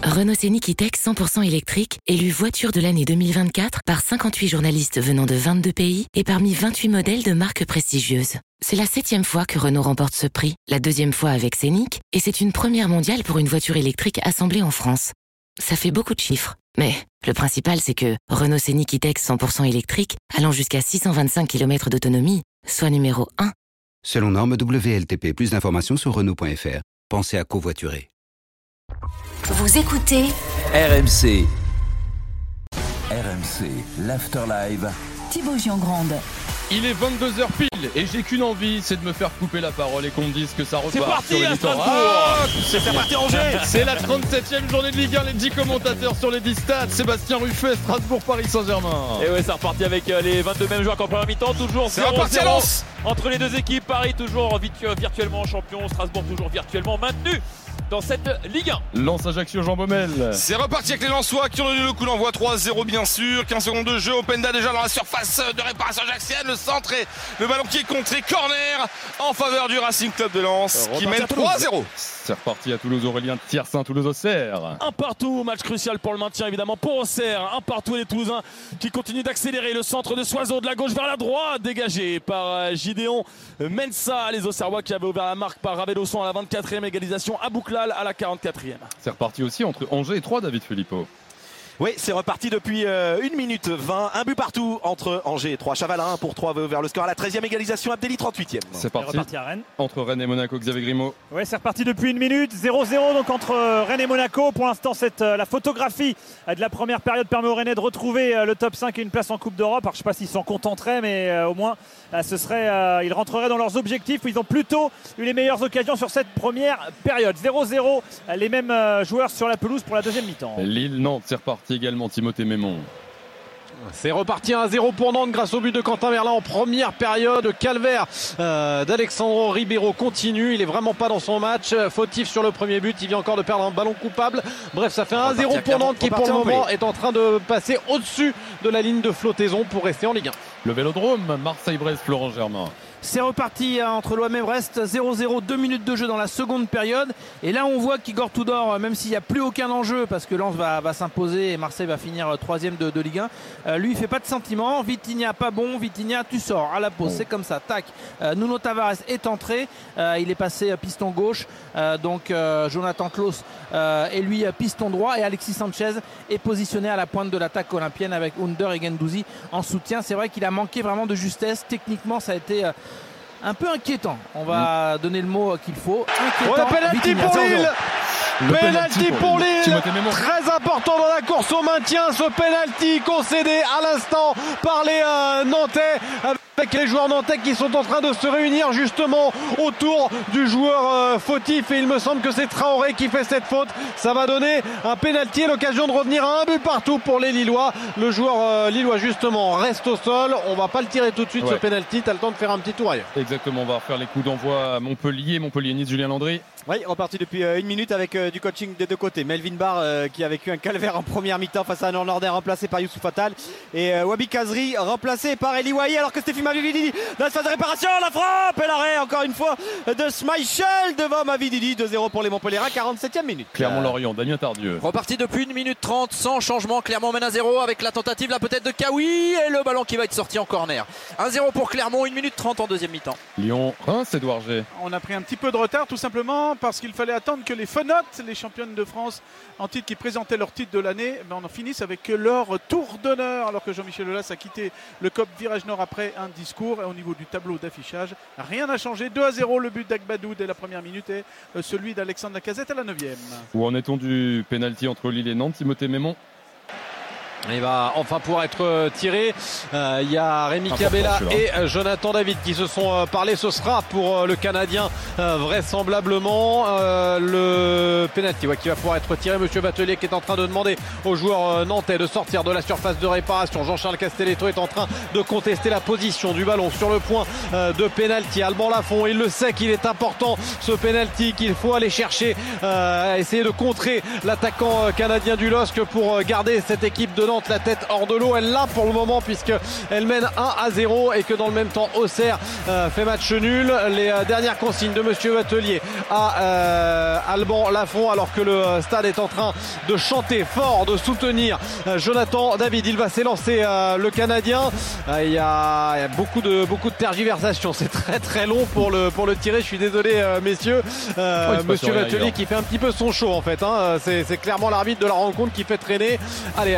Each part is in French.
Renault Scénic E-Tech 100% électrique, élu voiture de l'année 2024 par 58 journalistes venant de 22 pays et parmi 28 modèles de marques prestigieuses. C'est la 7e fois que Renault remporte ce prix, la 2e fois avec Scénic, et c'est une première mondiale pour une voiture électrique assemblée en France. Ça fait beaucoup de chiffres, mais le principal c'est que Renault Scénic E-Tech 100% électrique, allant jusqu'à 625 km d'autonomie, soit numéro 1. Selon norme WLTP, plus d'informations sur Renault.fr. Pensez à covoiturer. Vous écoutez RMC. RMC, l'Afterlive. Thibaut Giangrande. Il est 22h pile et j'ai qu'une envie, c'est de me faire couper la parole et qu'on me dise que ça repart. C'est parti sur à les Strasbourg. C'est parti Angers. C'est la 37e journée de Ligue 1, les 10 commentateurs sur les 10 stades. Sébastien Ruffet, Strasbourg, Paris Saint-Germain. Et ouais, c'est reparti avec les 22 mêmes joueurs qu'en première mi-temps. Toujours 0-0 entre les deux équipes. Paris toujours virtuellement champion, Strasbourg toujours virtuellement maintenu dans cette Ligue 1. Lance Ajaccio, Jean Baumel. C'est reparti avec les Lensois qui ont donné le coup d'envoi. 3-0 bien sûr, 15 secondes de jeu. Openda déjà dans la surface de réparation ajaxienne. Le centre et le ballon qui est contré. Corner en faveur du Racing Club de Lens qui mène 3-0. C'est reparti à Toulouse, Aurélien Tiersin, Toulouse-Auxerre. Un partout, match crucial pour le maintien évidemment pour Auxerre. Un partout et les Toulousains qui continuent d'accélérer. Le centre de Soiseau de la gauche vers la droite, dégagé par Gideon Mensah. Les Auxerrois qui avaient ouvert la marque par Raveloson à la 24e, égalisation à Bouclal à la 44e. C'est reparti aussi entre Angers et Troyes, David Filippo. Oui, c'est reparti depuis 1 minute 20. Un but partout entre Angers et Troyes. Chavalin pour Troyes veut vers le score à la 13e, égalisation Abdelli 38e. C'est parti à Rennes. Entre Rennes et Monaco, Xavier Grimaud. Oui, c'est reparti depuis 1 minute. 0-0 donc entre Rennes et Monaco. Pour l'instant, la photographie de la première période permet aux Rennais de retrouver le top 5 et une place en Coupe d'Europe. Alors, je ne sais pas s'ils s'en contenteraient, mais au moins, ils rentreraient dans leurs objectifs. Ils ont plutôt eu les meilleures occasions sur cette première période. 0-0, les mêmes joueurs sur la pelouse pour la deuxième mi-temps. Lille-Nantes, c'est reparti également. Timothée Mémon. C'est reparti 1-0 pour Nantes grâce au but de Quentin Merlin en première période. Calvaire d'Alexandro Ribeiro continue. Il est vraiment pas dans son match. Fautif sur le premier but. Il vient encore de perdre un ballon coupable. Bref, ça fait 1-0 pour Nantes qui pour le moment est en train de passer au-dessus de la ligne de flottaison pour rester en Ligue 1. Le Vélodrome, Marseille-Brest, Florent Germain. C'est reparti entre l'OM et Brest, 0-0, 2 minutes de jeu dans la seconde période. Et là, on voit qu'Igor Tudor, même s'il n'y a plus aucun enjeu, parce que Lens va s'imposer et Marseille va finir 3e de Ligue 1, lui, il fait pas de sentiment. Vitinha, pas bon. Vitinha, tu sors à la pause. C'est comme ça. Tac. Nuno Tavares est entré. Il est passé piston gauche. Donc, Jonathan Klaus est lui piston droit. Et Alexis Sanchez est positionné à la pointe de l'attaque olympienne avec Under et Guendouzi en soutien. C'est vrai qu'il a manqué vraiment de justesse. Techniquement, ça a été un peu inquiétant. On va donner le mot qu'il faut. Inquiétant. Penalty pour Lille. Penalty pour Lille. Très important dans la course au maintien. Ce penalty concédé à l'instant par les Nantais. Avec les joueurs nantais qui sont en train de se réunir justement autour du joueur fautif. Et il me semble que c'est Traoré qui fait cette faute. Ça va donner un penalty et l'occasion de revenir à un but partout pour les Lillois. Le joueur lillois justement reste au sol. On va pas le tirer tout de suite ce penalty. T'as le temps de faire un petit tour ailleurs. Exactement, on va refaire les coups d'envoi à Montpellier-Nice, Julien Landry. Oui, reparti depuis 1 minute avec du coaching des deux côtés. Melvin Barr qui a vécu un calvaire en première mi-temps face à un Hollandais remplacé par Youssouf Attal. Et Wabi Kazri remplacé par Eli Wahi alors que Stéphane Mavididi dans la phase de réparation. La frappe et l'arrêt encore une fois de Schmeichel devant Mavididi. 2-0 pour les Montpelliérains, 47e minute. Clermont-Lorient, Damien Tardieu. Reparti depuis 1 minute 30 sans changement. Clermont mène à 0 avec la tentative là peut-être de Kawi et le ballon qui va être sorti en corner. 1-0 pour Clermont, 1 minute 30 en deuxième mi-temps. Lyon-Reims, Édouard G. On a pris un petit peu de retard tout simplement parce qu'il fallait attendre que les Fenotes, les championnes de France en titre qui présentaient leur titre de l'année, on en finisse avec leur tour d'honneur alors que Jean-Michel Aulas a quitté le COP Virage Nord après un discours. Et au niveau du tableau d'affichage, rien n'a changé. 2-0 le but d'Agbadou dès la première minute et celui d'Alexandre Lacazette à la 9e. Où en est-on du pénalty entre Lille et Nantes, Timothée Mémon? Il va enfin pouvoir être tiré. Il y a Rémi Cabella et Jonathan David qui se sont parlé. Ce sera pour le Canadien vraisemblablement le penalty qui va pouvoir être tiré. Monsieur Batelier qui est en train de demander aux joueurs nantais de sortir de la surface de réparation. Jean-Charles Castelletto est en train de contester la position du ballon sur le point de penalty. Alban Lafont, il le sait qu'il est important ce penalty, qu'il faut aller chercher, essayer de contrer l'attaquant canadien du LOSC pour garder cette équipe de Nantes Nantes, la tête hors de l'eau. Elle l'a pour le moment puisqu'elle mène 1-0 et que dans le même temps Auxerre fait match nul. Les dernières consignes de Monsieur Vatelier à Alban Lafont alors que le stade est en train de chanter fort, de soutenir Jonathan David. Il va s'élancer le Canadien. Il y a beaucoup de tergiversations. C'est très très long pour le tirer. Je suis désolé messieurs. Monsieur Vatelier qui fait un petit peu son show en fait. C'est clairement l'arbitre de la rencontre qui fait traîner. Allez,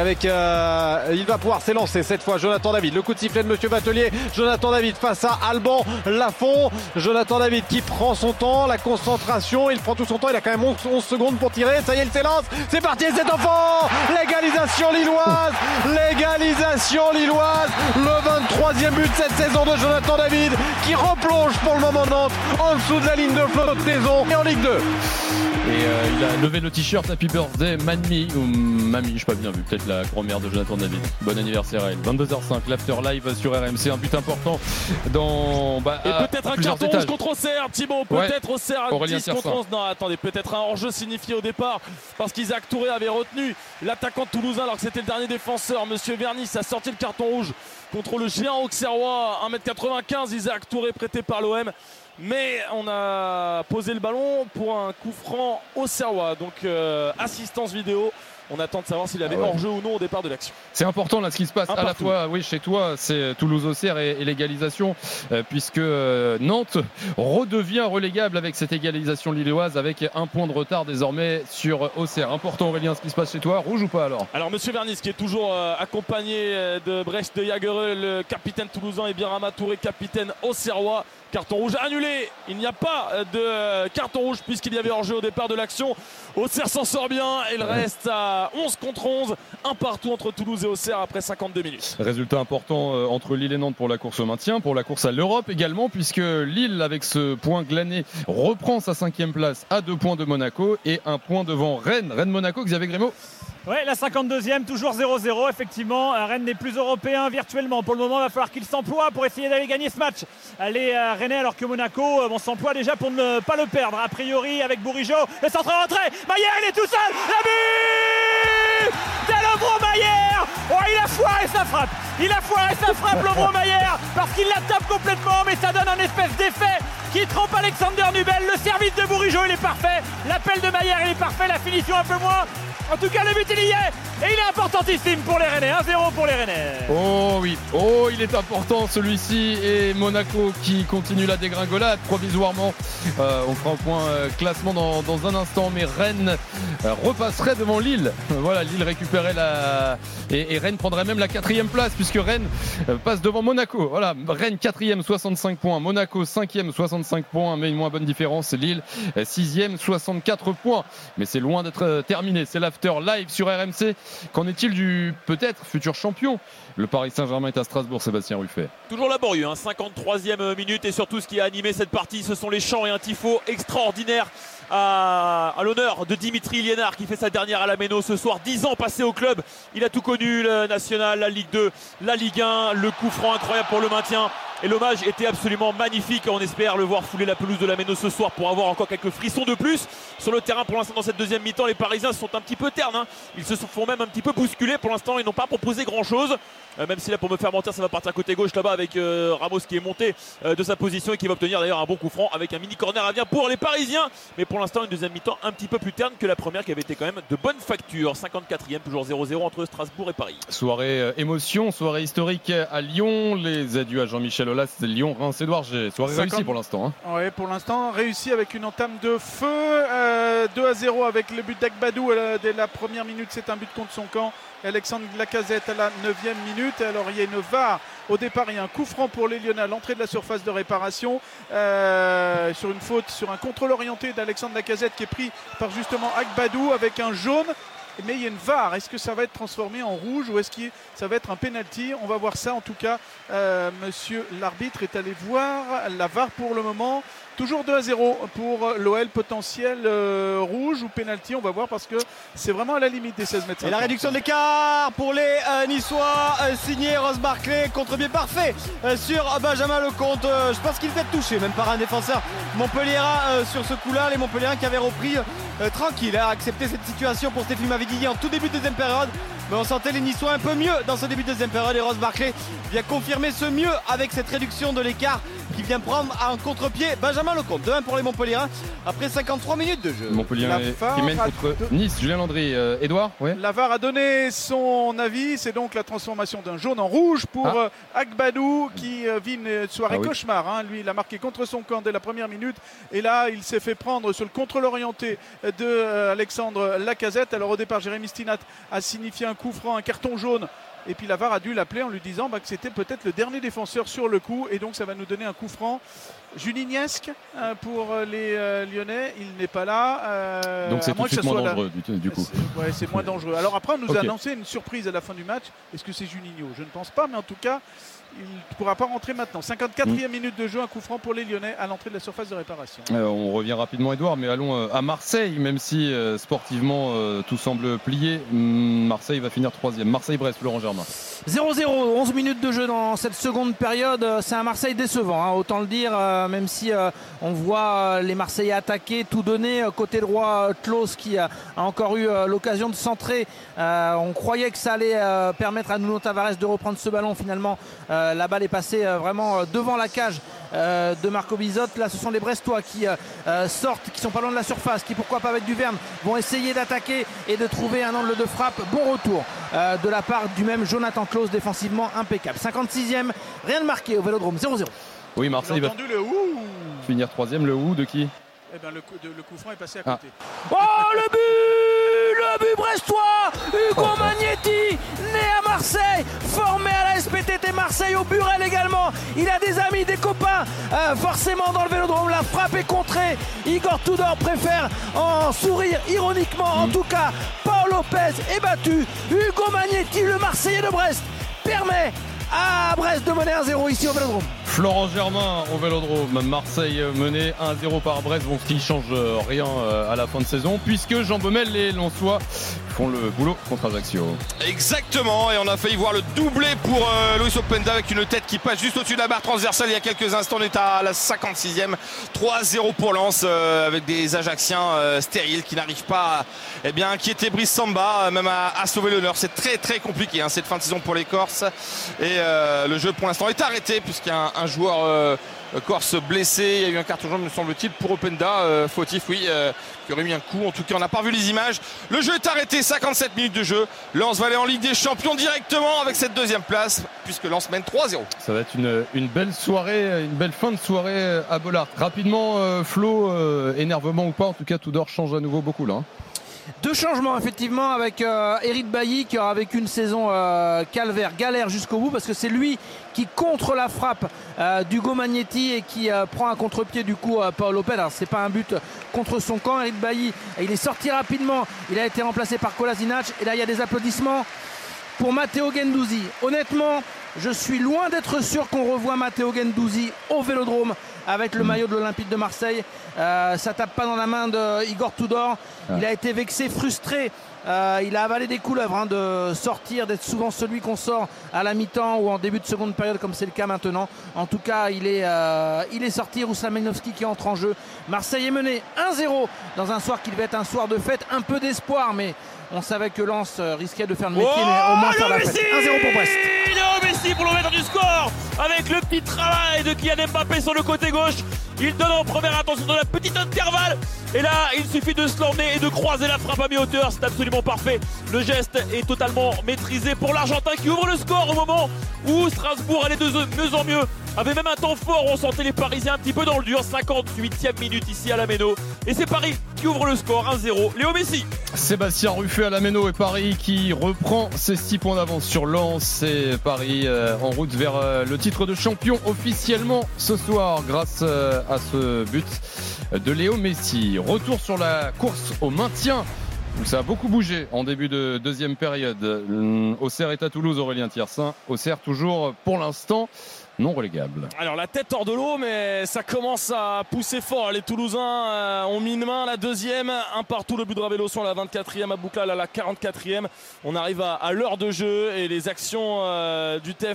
il va pouvoir s'élancer cette fois Jonathan David. Le coup de sifflet de Monsieur Vatelier. Jonathan David face à Alban Lafont. Jonathan David qui prend son temps, la concentration. Il prend tout son temps. Il a quand même 11 secondes pour tirer. Ça y est, il s'élance. C'est parti, c'est enfant. L'égalisation lilloise. L'égalisation lilloise. Le 23e but de cette saison de Jonathan David qui replonge pour le moment Nantes en dessous de la ligne de flottaison et en Ligue 2. Et il a levé le t-shirt Happy Birthday Mamie ou Mamie, je sais pas bien vu, peut-être la grand-mère de Jonathan David. Bon anniversaire à elle. 22h05, l'after live sur RMC, un but important dans et peut-être un carton rouge contre Auxerre, Thibaut, peut-être Auxerre à 10 contre 11. Non, attendez, peut-être un hors-jeu signifié au départ parce qu'Isaac Touré avait retenu l'attaquant toulousain alors que c'était le dernier défenseur. Monsieur Vernis a sorti le carton rouge contre le géant auxerrois, 1m95, Isaac Touré prêté par l'OM. Mais on a posé le ballon pour un coup franc auxerrois. Donc assistance vidéo. On attend de savoir s'il avait hors-jeu ou non au départ de l'action. C'est important là ce qui se passe à la fois chez toi, c'est Toulouse-Auxerre et l'égalisation puisque Nantes redevient relégable avec cette égalisation lilloise avec un point de retard désormais sur Auxerre. Important Aurélien ce qui se passe chez toi, rouge ou pas alors? Alors Monsieur Vernis qui est toujours accompagné de Brecht de Jagereux, le capitaine toulousain, et Birama Touré, capitaine auxerrois. Carton rouge annulé, il n'y a pas de carton rouge puisqu'il y avait hors-jeu au départ de l'action. Auxerre s'en sort bien, il reste à 11 contre 11, un partout entre Toulouse et Auxerre après 52 minutes. Résultat important entre Lille et Nantes pour la course au maintien, pour la course à l'Europe également, puisque Lille avec ce point glané reprend sa 5e place à 2 points de Monaco et 1 point devant Rennes. Rennes-Monaco, Xavier Grémaud. Oui, la 52e, toujours 0-0 effectivement. Rennes n'est plus européen virtuellement. Pour le moment, il va falloir qu'il s'emploie pour essayer d'aller gagner ce match. Les Rennais, alors que Monaco s'emploie déjà pour ne pas le perdre. A priori, avec Bourigeaud, le centre rentré. Maillère, il est tout seul. Le but Delevaux-Maillère. Oh, il a foiré sa frappe. Levaux-Maillère, parce qu'il la tape complètement, mais ça donne un espèce d'effet qui trompe Alexander Nubel. Le service de Bourigeaud, il est parfait. L'appel de Maillère, il est parfait. La finition un peu moins. En tout cas, le but, il y est. Et il est importantissime pour les Rennais. 1-0 pour les Rennais. Oh oui, il est important celui-ci. Et Monaco qui continue la dégringolade provisoirement. On fera un point classement dans un instant. Mais Rennes repasserait devant Lille. Voilà, Lille récupérait et Rennes prendrait même la 4e place puisque Rennes passe devant Monaco. Voilà, Rennes 4e, 65 points. Monaco 5e, 65 points. Mais une moins bonne différence. Lille 6e, 64 points. Mais c'est loin d'être terminé. C'est l'after live sur RMC. Qu'en est-il du peut-être futur champion? Le Paris Saint-Germain est à Strasbourg, Sébastien Ruffet. Toujours laborieux, 53e minute, et surtout ce qui a animé cette partie, ce sont les chants et un tifo extraordinaire à l'honneur de Dimitri Liénard qui fait sa dernière à la Méno ce soir. 10 ans passés au club, il a tout connu, le National, la Ligue 2, la Ligue 1, le coup franc incroyable pour le maintien. Et l'hommage était absolument magnifique. On espère le voir fouler la pelouse de la Méno ce soir pour avoir encore quelques frissons de plus sur le terrain. Pour l'instant, dans cette deuxième mi-temps, les Parisiens sont un petit peu ternes. Ils se font même un petit peu bousculer. Pour l'instant, ils n'ont pas proposé grand-chose. Même si là, pour me faire mentir, ça va partir côté gauche là-bas avec Ramos qui est monté de sa position et qui va obtenir d'ailleurs un bon coup franc avec un mini corner à venir pour les Parisiens. Mais pour l'instant, une deuxième mi-temps un petit peu plus terne que la première qui avait été quand même de bonne facture. 54e, toujours 0-0 entre Strasbourg et Paris. Soirée émotion, soirée historique à Lyon. Les adieux à Jean-Michel Aulas, c'est Lyon, Reims-Édouard. Soirée réussie pour l'instant. Oui, pour l'instant, réussi avec une entame de feu. 2-0 avec le but d'Agbadou dès la première minute. C'est un but contre son camp. Alexandre Lacazette à la 9e minute. Alors il y a une VAR au départ, il y a un coup franc pour les Lyonnais à l'entrée de la surface de réparation sur une faute, sur un contrôle orienté d'Alexandre Lacazette qui est pris par justement Agbadou avec un jaune. Mais il y a une VAR. Est-ce que ça va être transformé en rouge ou est-ce que ça va être un penalty? On va voir ça. En tout cas, monsieur l'arbitre est allé voir la VAR pour le moment. Toujours 2-0 pour l'OL, potentiel rouge ou penalty, on va voir parce que c'est vraiment à la limite des 16 mètres. Et la réduction de l'écart pour les Niçois, signé Ross Barclay, contre-pied parfait sur Benjamin Lecomte. Je pense qu'il était touché même par un défenseur montpelliérain sur ce coup-là. Les Montpelliérains qui avaient repris tranquille, accepté cette situation pour Stéphane Mavididi en tout début de deuxième période. Mais on sentait les Niçois un peu mieux dans ce début de deuxième période et Ross Barclay vient confirmer ce mieux avec cette réduction de l'écart qui vient prendre en contre-pied Benjamin Lecomte. 2-1 pour les Montpelliérains après 53 minutes de jeu. Montpellier qui mène contre Nice. Julien Landry. Edouard, ouais. La VAR a donné son avis. C'est donc la transformation d'un jaune en rouge pour Agbadou qui vit une soirée cauchemar. Hein. Lui, il a marqué contre son camp dès la première minute. Et là, il s'est fait prendre sur le contrôle orienté de Alexandre Lacazette. Alors au départ, Jérémy Stinat a signifié un coup franc, un carton jaune. Et puis la VAR a dû l'appeler en lui disant que c'était peut-être le dernier défenseur sur le coup. Et donc ça va nous donner un coup franc Julignesque pour les Lyonnais. Il n'est pas là. Donc c'est tout de suite moins dangereux du coup. C'est moins dangereux. Alors après on nous a annoncé une surprise à la fin du match. Est-ce que c'est Juninho? Je ne pense pas, mais en tout cas il ne pourra pas rentrer maintenant. 54e minute de jeu, un coup franc pour les Lyonnais à l'entrée de la surface de réparation. On revient rapidement Edouard, mais allons à Marseille, même si sportivement tout semble plié. Marseille va finir 3e. Marseille-Brest, Florent Germain. 0-0, 11 minutes de jeu dans cette seconde période. C'est un Marseille décevant, hein, autant le dire, même si on voit les Marseillais attaquer, tout donner. Côté droit, Klose qui a encore eu l'occasion de centrer. On croyait que ça allait permettre à Nuno Tavares de reprendre ce ballon. Finalement, la balle est passée vraiment devant la cage de Marco Bizotte. Là, ce sont les Brestois qui sortent, qui sont pas loin de la surface, qui, pourquoi pas avec Duverne, vont essayer d'attaquer et de trouver un angle de frappe. Bon retour de la part du même Jonathan Klose, défensivement impeccable. 56e, rien de marqué au Vélodrome, 0-0. Oui, Marseille va finir 3e. Le ou de qui? Eh ben, le coup franc est passé à côté. Oh, le but brestois, Hugo Magnetti, né à Marseille, formé à la SPTT Marseille, au Burel également. Il a des amis, des copains, forcément dans le Vélodrome. La frappe est contrée. Igor Tudor préfère en sourire ironiquement. En tout cas, Paul Lopez est battu. Hugo Magnetti, le Marseillais de Brest, permet à Brest de mener 1-0 ici au Vélodrome. Florent Germain au Vélodrome. Marseille mené 1-0 par Brest, ce qui ne change rien à la fin de saison, puisque Jean Baumel et Lensois font le boulot contre Ajaccio. Exactement, et on a failli voir le doublé pour Luis Openda avec une tête qui passe juste au-dessus de la barre transversale il y a quelques instants. On est à la 56e, 3-0 pour Lens, avec des Ajacciens stériles qui n'arrivent pas à inquiéter Brice Samba, même à sauver l'honneur. C'est très très compliqué cette fin de saison pour les Corses, et le jeu pour l'instant est arrêté puisqu'il y a un joueur corse blessé. Il y a eu un carton jaune, me semble-t-il, pour Openda, fautif, qui aurait mis un coup. En tout cas, on n'a pas vu les images. Le jeu est arrêté, 57 minutes de jeu. Lens va aller en Ligue des Champions directement avec cette deuxième place, puisque Lens mène 3-0. Ça va être une belle soirée, une belle fin de soirée à Bollard. Rapidement, Flo, énervement ou pas, en tout cas, Tudor change à nouveau beaucoup là. Deux changements effectivement avec Eric Bailly qui aura vécu une saison calvaire, galère jusqu'au bout, parce que c'est lui qui contre la frappe d'Hugo Magnetti et qui prend un contre-pied du coup Paul Lopez. Alors c'est pas un but contre son camp. Eric Bailly, il est sorti rapidement, il a été remplacé par Kolasinac, et là il y a des applaudissements pour Matteo Guendouzi. Honnêtement, je suis loin d'être sûr qu'on revoit Matteo Guendouzi au Vélodrome avec le maillot de l'Olympique de Marseille. Ça tape pas dans la main de Igor Tudor. Il a été vexé, frustré. Il a avalé des couleuvres de sortir, d'être souvent celui qu'on sort à la mi-temps ou en début de seconde période, comme c'est le cas maintenant. En tout cas, il est sorti. Ruslan Malinovski qui entre en jeu. Marseille est mené 1-0 dans un soir qui devait être un soir de fête, un peu d'espoir, mais on savait que Lens risquait de faire le métier, mais au moins faire la fête. 1-0 pour Brest. Léo Messi pour le mettre du score avec le petit travail de Kylian Mbappé sur le côté gauche. Il donne en première intention dans la petite intervalle. Et là, il suffit de se l'emmener et de croiser la frappe à mi-hauteur. C'est absolument parfait. Le geste est totalement maîtrisé pour l'Argentin qui ouvre le score au moment où Strasbourg allait de mieux en mieux. Avait même un temps fort, on sentait les Parisiens un petit peu dans le dur. 58e minute ici à la Méno. Et c'est Paris qui ouvre le score 1-0. Léo Messi. Sébastien Ruffet à la Méno et Paris qui reprend ses 6 points d'avance sur Lens. Et Paris en route vers le titre de champion officiellement ce soir grâce à ce but de Léo Messi. Retour sur la course au maintien où ça a beaucoup bougé en début de deuxième période. Auxerre est à Toulouse, Aurélien Thiersin. Auxerre toujours pour l'instant non relégable. Alors la tête hors de l'eau, mais ça commence à pousser fort. Les Toulousains ont mis une main, la deuxième, un partout, le but de Ravelo sur la 24e, à Bouclal à la 44e. On arrive à l'heure de jeu et les actions du TEF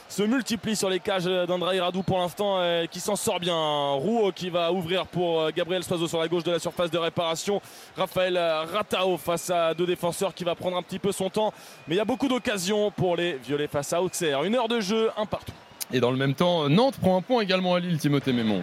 se multiplient sur les cages d'Andrei Radu pour l'instant, qui s'en sort bien. Roux qui va ouvrir pour Gabriel Soiseau sur la gauche de la surface de réparation. Raphaël Ratao face à deux défenseurs qui va prendre un petit peu son temps. Mais il y a beaucoup d'occasions pour les Violets face à Auxerre. 1 heure de jeu, un partout. Et dans le même temps, Nantes prend un point également à Lille, Timothée Mémon.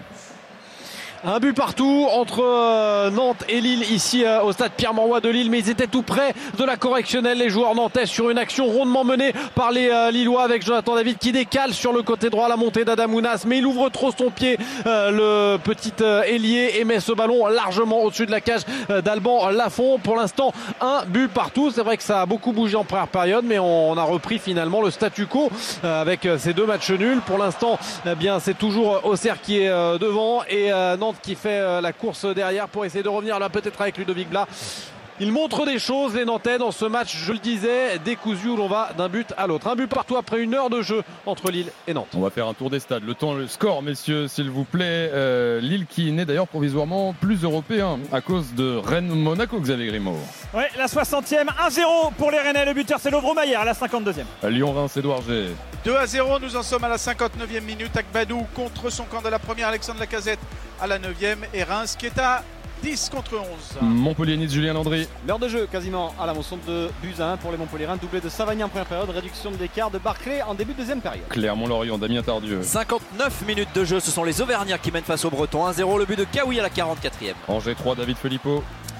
Un but partout entre Nantes et Lille ici au stade Pierre-Mauroy de Lille, mais ils étaient tout près de la correctionnelle, les joueurs nantais, sur une action rondement menée par les Lillois avec Jonathan David qui décale sur le côté droit la montée d'Adamounas, mais il ouvre trop son pied, le petit ailier, et met ce ballon largement au-dessus de la cage d'Alban Lafont. Pour l'instant, un but partout. C'est vrai que ça a beaucoup bougé en première période, mais on a repris finalement le statu quo avec ces deux matchs nuls. Pour l'instant, eh bien, c'est toujours Auxerre qui est devant et Nantes qui fait la course derrière pour essayer de revenir là peut-être avec Ludovic Blas. Il montre des choses, les Nantais, dans ce match, je le disais, décousu où l'on va d'un but à l'autre. Un but partout après 1 heure de jeu entre Lille et Nantes. On va faire un tour des stades. Le score, messieurs, s'il vous plaît. Lille qui n'est d'ailleurs provisoirement plus européen à cause de Rennes-Monaco, Xavier Grimaud. Oui, la 60e, 1-0 pour les Rennais. Le buteur, c'est Lovro Maillard à la 52e. Lyon-Reims, Édouard G. 2-0, nous en sommes à la 59e minute. Akbadou contre son camp de la première, Alexandre Lacazette à la 9e et Reims qui est à 10 contre 11. Montpellier-Nice, Julien Landry. L'heure de jeu quasiment à la moisson de buts à 1 pour les Montpelliérains. Doublé de Savagny en première période, réduction de l'écart de Barclay en début de deuxième période. Clermont-Lorient, Damien Tardieu. 59 minutes de jeu, ce sont les Auvergnats qui mènent face aux Bretons. 1-0, le but de Kawi à la 44e. Angers 3, David Filippo.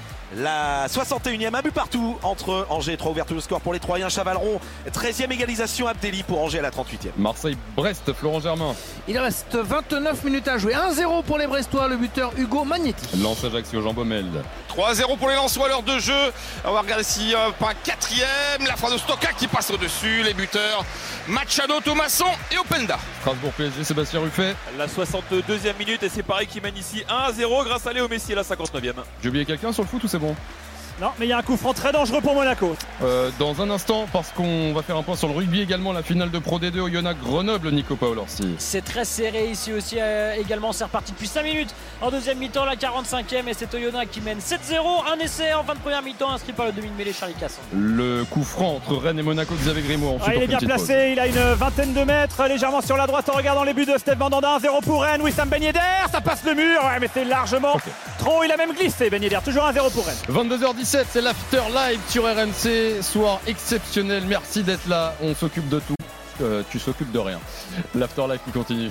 La 61e, un but partout entre Angers et 3, ouverture de score pour les Troyens. Chavaleron, 13e égalisation, Abdelli pour Angers à la 38e. Marseille-Brest, Florent Germain. Il reste 29 minutes à jouer. 1-0 pour les Brestois, le buteur Hugo Magnetti. Lens-Ajaccio, Jean Baumel. 3-0 pour les Lensois à l'heure de jeu. On va regarder si pas un 4e. La frappe de Stockach qui passe au-dessus. Les buteurs Machado, Thomasson et Openda. Strasbourg PSG, Sébastien Ruffet. La 62e minute et c'est pareil qui mène ici 1-0 grâce à Léo Messi à la 59e. J'ai oublié quelqu'un sur le foot ou c'est bon? Non, mais il y a un coup franc très dangereux pour Monaco. Dans un instant, parce qu'on va faire un point sur le rugby également, la finale de Pro D2 Oyonnax Grenoble, Nico Paolorsi. C'est très serré ici aussi également, c'est reparti depuis 5 minutes en deuxième mi-temps, la 45e, et c'est Oyonnax qui mène 7-0. Un essai en fin de première mi-temps inscrit par le demi-de-mêlée Charlie Casson. Le coup franc entre Rennes et Monaco, Xavier Grimaud. Il est bien placé, il a une vingtaine de mètres, légèrement sur la droite en regardant les buts de Steve Mandanda. 1-0 pour Rennes, Wissam Ben Yedder, ça passe le mur, ouais, mais c'est largement trop, il a même glissé Ben Yedder, toujours 1-0 pour Rennes. 22h17, c'est l'after live sur RMC, soir exceptionnel, merci d'être là, on s'occupe de tout, tu s'occupes de rien. L'after live qui continue.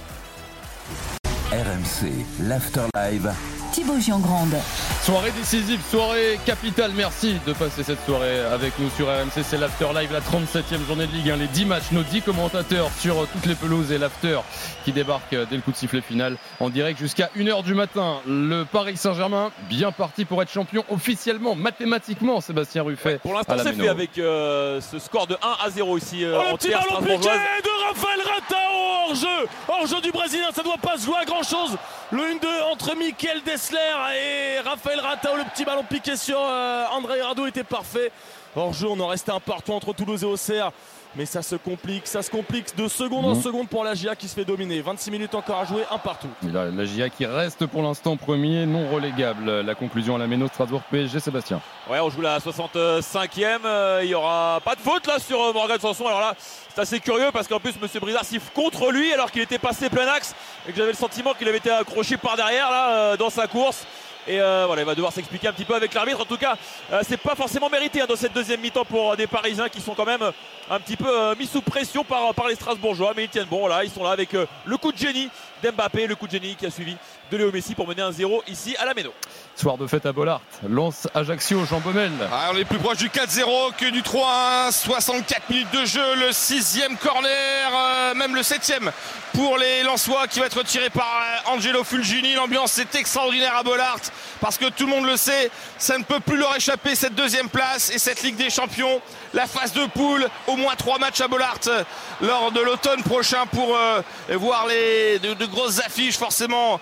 RMC, l'after live. Thibaut Giangrande. Soirée décisive, soirée capitale, merci de passer cette soirée avec nous sur RMC, c'est l'after live, la 37e journée de Ligue 1, les 10 matchs, nos 10 commentateurs sur toutes les pelouses et l'after qui débarque dès le coup de sifflet final en direct jusqu'à 1h du matin. Le Paris Saint-Germain bien parti pour être champion officiellement, mathématiquement, Sébastien Ruffet. Ouais, pour l'instant c'est fait avec ce score de 1-0 ici en terre strasbourgeoise. De Raphaël Ratao hors-jeu du Brésilien, ça ne doit pas se jouer à grand chose. Le 1-2 entre Michael Dessler et Raphaël Ratao, le petit ballon piqué sur Andrei Radu était parfait. Hors-jeu, on en restait un partout entre Toulouse et Auxerre. Mais ça se complique de seconde en seconde pour la GIA qui se fait dominer. 26 minutes encore à jouer, un partout. La GIA qui reste pour l'instant premier, non relégable. La conclusion à la Méno, Strasbourg PSG, Sébastien. Ouais, on joue la 65e. Il n'y aura pas de faute là sur Morgan Sanson. Alors là, c'est assez curieux parce qu'en plus, M. Brizard siffle contre lui alors qu'il était passé plein axe et que j'avais le sentiment qu'il avait été accroché par derrière là dans sa course. Et voilà, il va devoir s'expliquer un petit peu avec l'arbitre. En tout cas, c'est pas forcément mérité dans cette deuxième mi-temps pour des Parisiens qui sont quand même un petit peu mis sous pression par les Strasbourgeois. Mais ils tiennent bon, là, ils sont là avec le coup de génie d'Mbappé, le coup de génie qui a suivi de Léo Messi pour mener 1-0 ici à la Méno. Soir de fête à Bollaert, Lens-Ajaccio, Jean Baumel. On est plus proche du 4-0 que du 3-1. 64 minutes de jeu, le 6e corner, même le 7e pour les Lensois qui va être tiré par Angelo Fulgini. L'ambiance est extraordinaire à Bollaert parce que tout le monde le sait, ça ne peut plus leur échapper cette deuxième place et cette Ligue des Champions. La phase de poule, au moins 3 matchs à Bollaert lors de l'automne prochain pour voir de grosses affiches forcément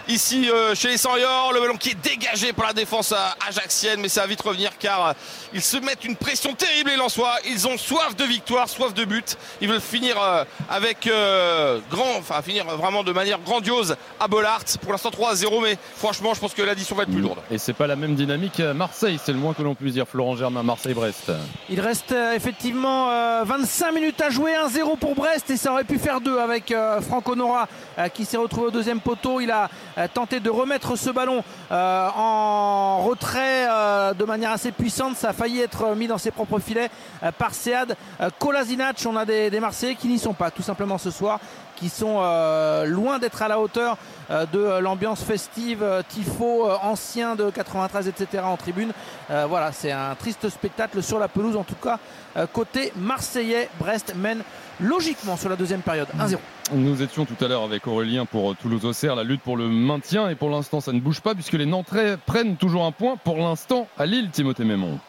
ici chez les Seniors. Le ballon qui est dégagé par la défense ajaxienne, mais ça va vite revenir car ils se mettent une pression terrible les Lensois. Ils ont soif de victoire, soif de but. Ils veulent finir avec finir vraiment de manière grandiose à Bollaert. Pour l'instant 3-0, mais franchement je pense que l'addition va être plus lourde. Et c'est pas la même dynamique à Marseille, c'est le moins que l'on puisse dire. Florent Germain, Marseille-Brest. Il reste effectivement 25 minutes à jouer, 1-0 pour Brest et ça aurait pu faire 2 avec Franck Honora qui s'est retrouvé au deuxième poteau. Il a tenté de remettre ce ballon en retrait de manière assez puissante. Ça a failli être mis dans ses propres filets par Sead Kolasinac. On a des Marseillais qui n'y sont pas tout simplement ce soir, qui sont loin d'être à la hauteur de l'ambiance festive, tifo ancien de 93, etc. en tribune. Voilà, c'est un triste spectacle sur la pelouse. En tout cas, côté marseillais, Brest mène logiquement sur la deuxième période, 1-0. Nous étions tout à l'heure avec Aurélien pour Toulouse-Auxerre, la lutte pour le maintien, et pour l'instant ça ne bouge pas puisque les Nantais prennent toujours un point pour l'instant à Lille, Timothée Mémon.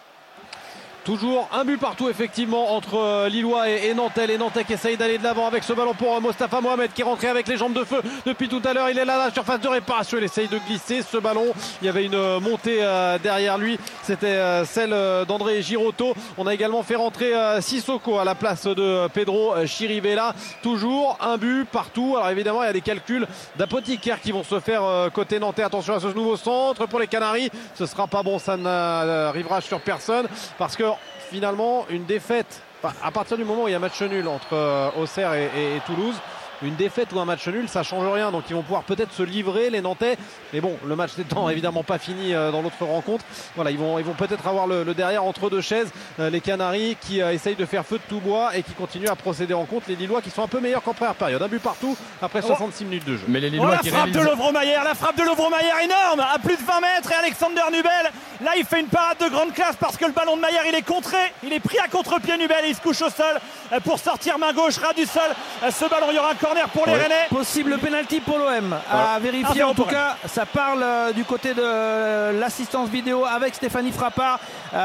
Toujours un but partout effectivement entre Lillois et Nantais. Les Nantais qui essayent d'aller de l'avant avec ce ballon pour Mostafa Mohamed qui est rentré avec les jambes de feu depuis tout à l'heure. Il est là à la surface de réparation. Il essaye de glisser ce ballon. Il y avait une montée derrière lui. C'était celle d'André Girotto. On a également fait rentrer Sissoko à la place de Pedro Chirivella. Toujours un but partout. Alors évidemment il y a des calculs d'apothicaires qui vont se faire côté Nantais. Attention à ce nouveau centre pour les Canaries. Ce sera pas bon, ça n'arrivera sur personne parce que finalement une défaite à partir du moment où il y a match nul entre Auxerre et Toulouse, une défaite ou un match nul ça change rien, donc ils vont pouvoir peut-être se livrer les Nantais, mais bon le match n'étant évidemment pas fini dans l'autre rencontre, voilà ils vont peut-être avoir le derrière entre deux chaises, les Canaries qui essayent de faire feu de tout bois et qui continuent à procéder en compte, les Lillois qui sont un peu meilleurs qu'en première période, un but partout après 66 minutes de jeu. Mais les Lillois la frappe de Lovro-Mayer énorme à plus de 20 mètres, et Alexander Nubel là il fait une parade de grande classe parce que le ballon de Mayer il est contré, il est pris à contre-pied. Nubel, il se couche au sol pour sortir main gauche, ras du sol, ce ballon, il y aura un corner pour les Rennais. Possible penalty pour l'OM à vérifier. En tout cas ça parle du côté de l'assistance vidéo avec Stéphanie Frappard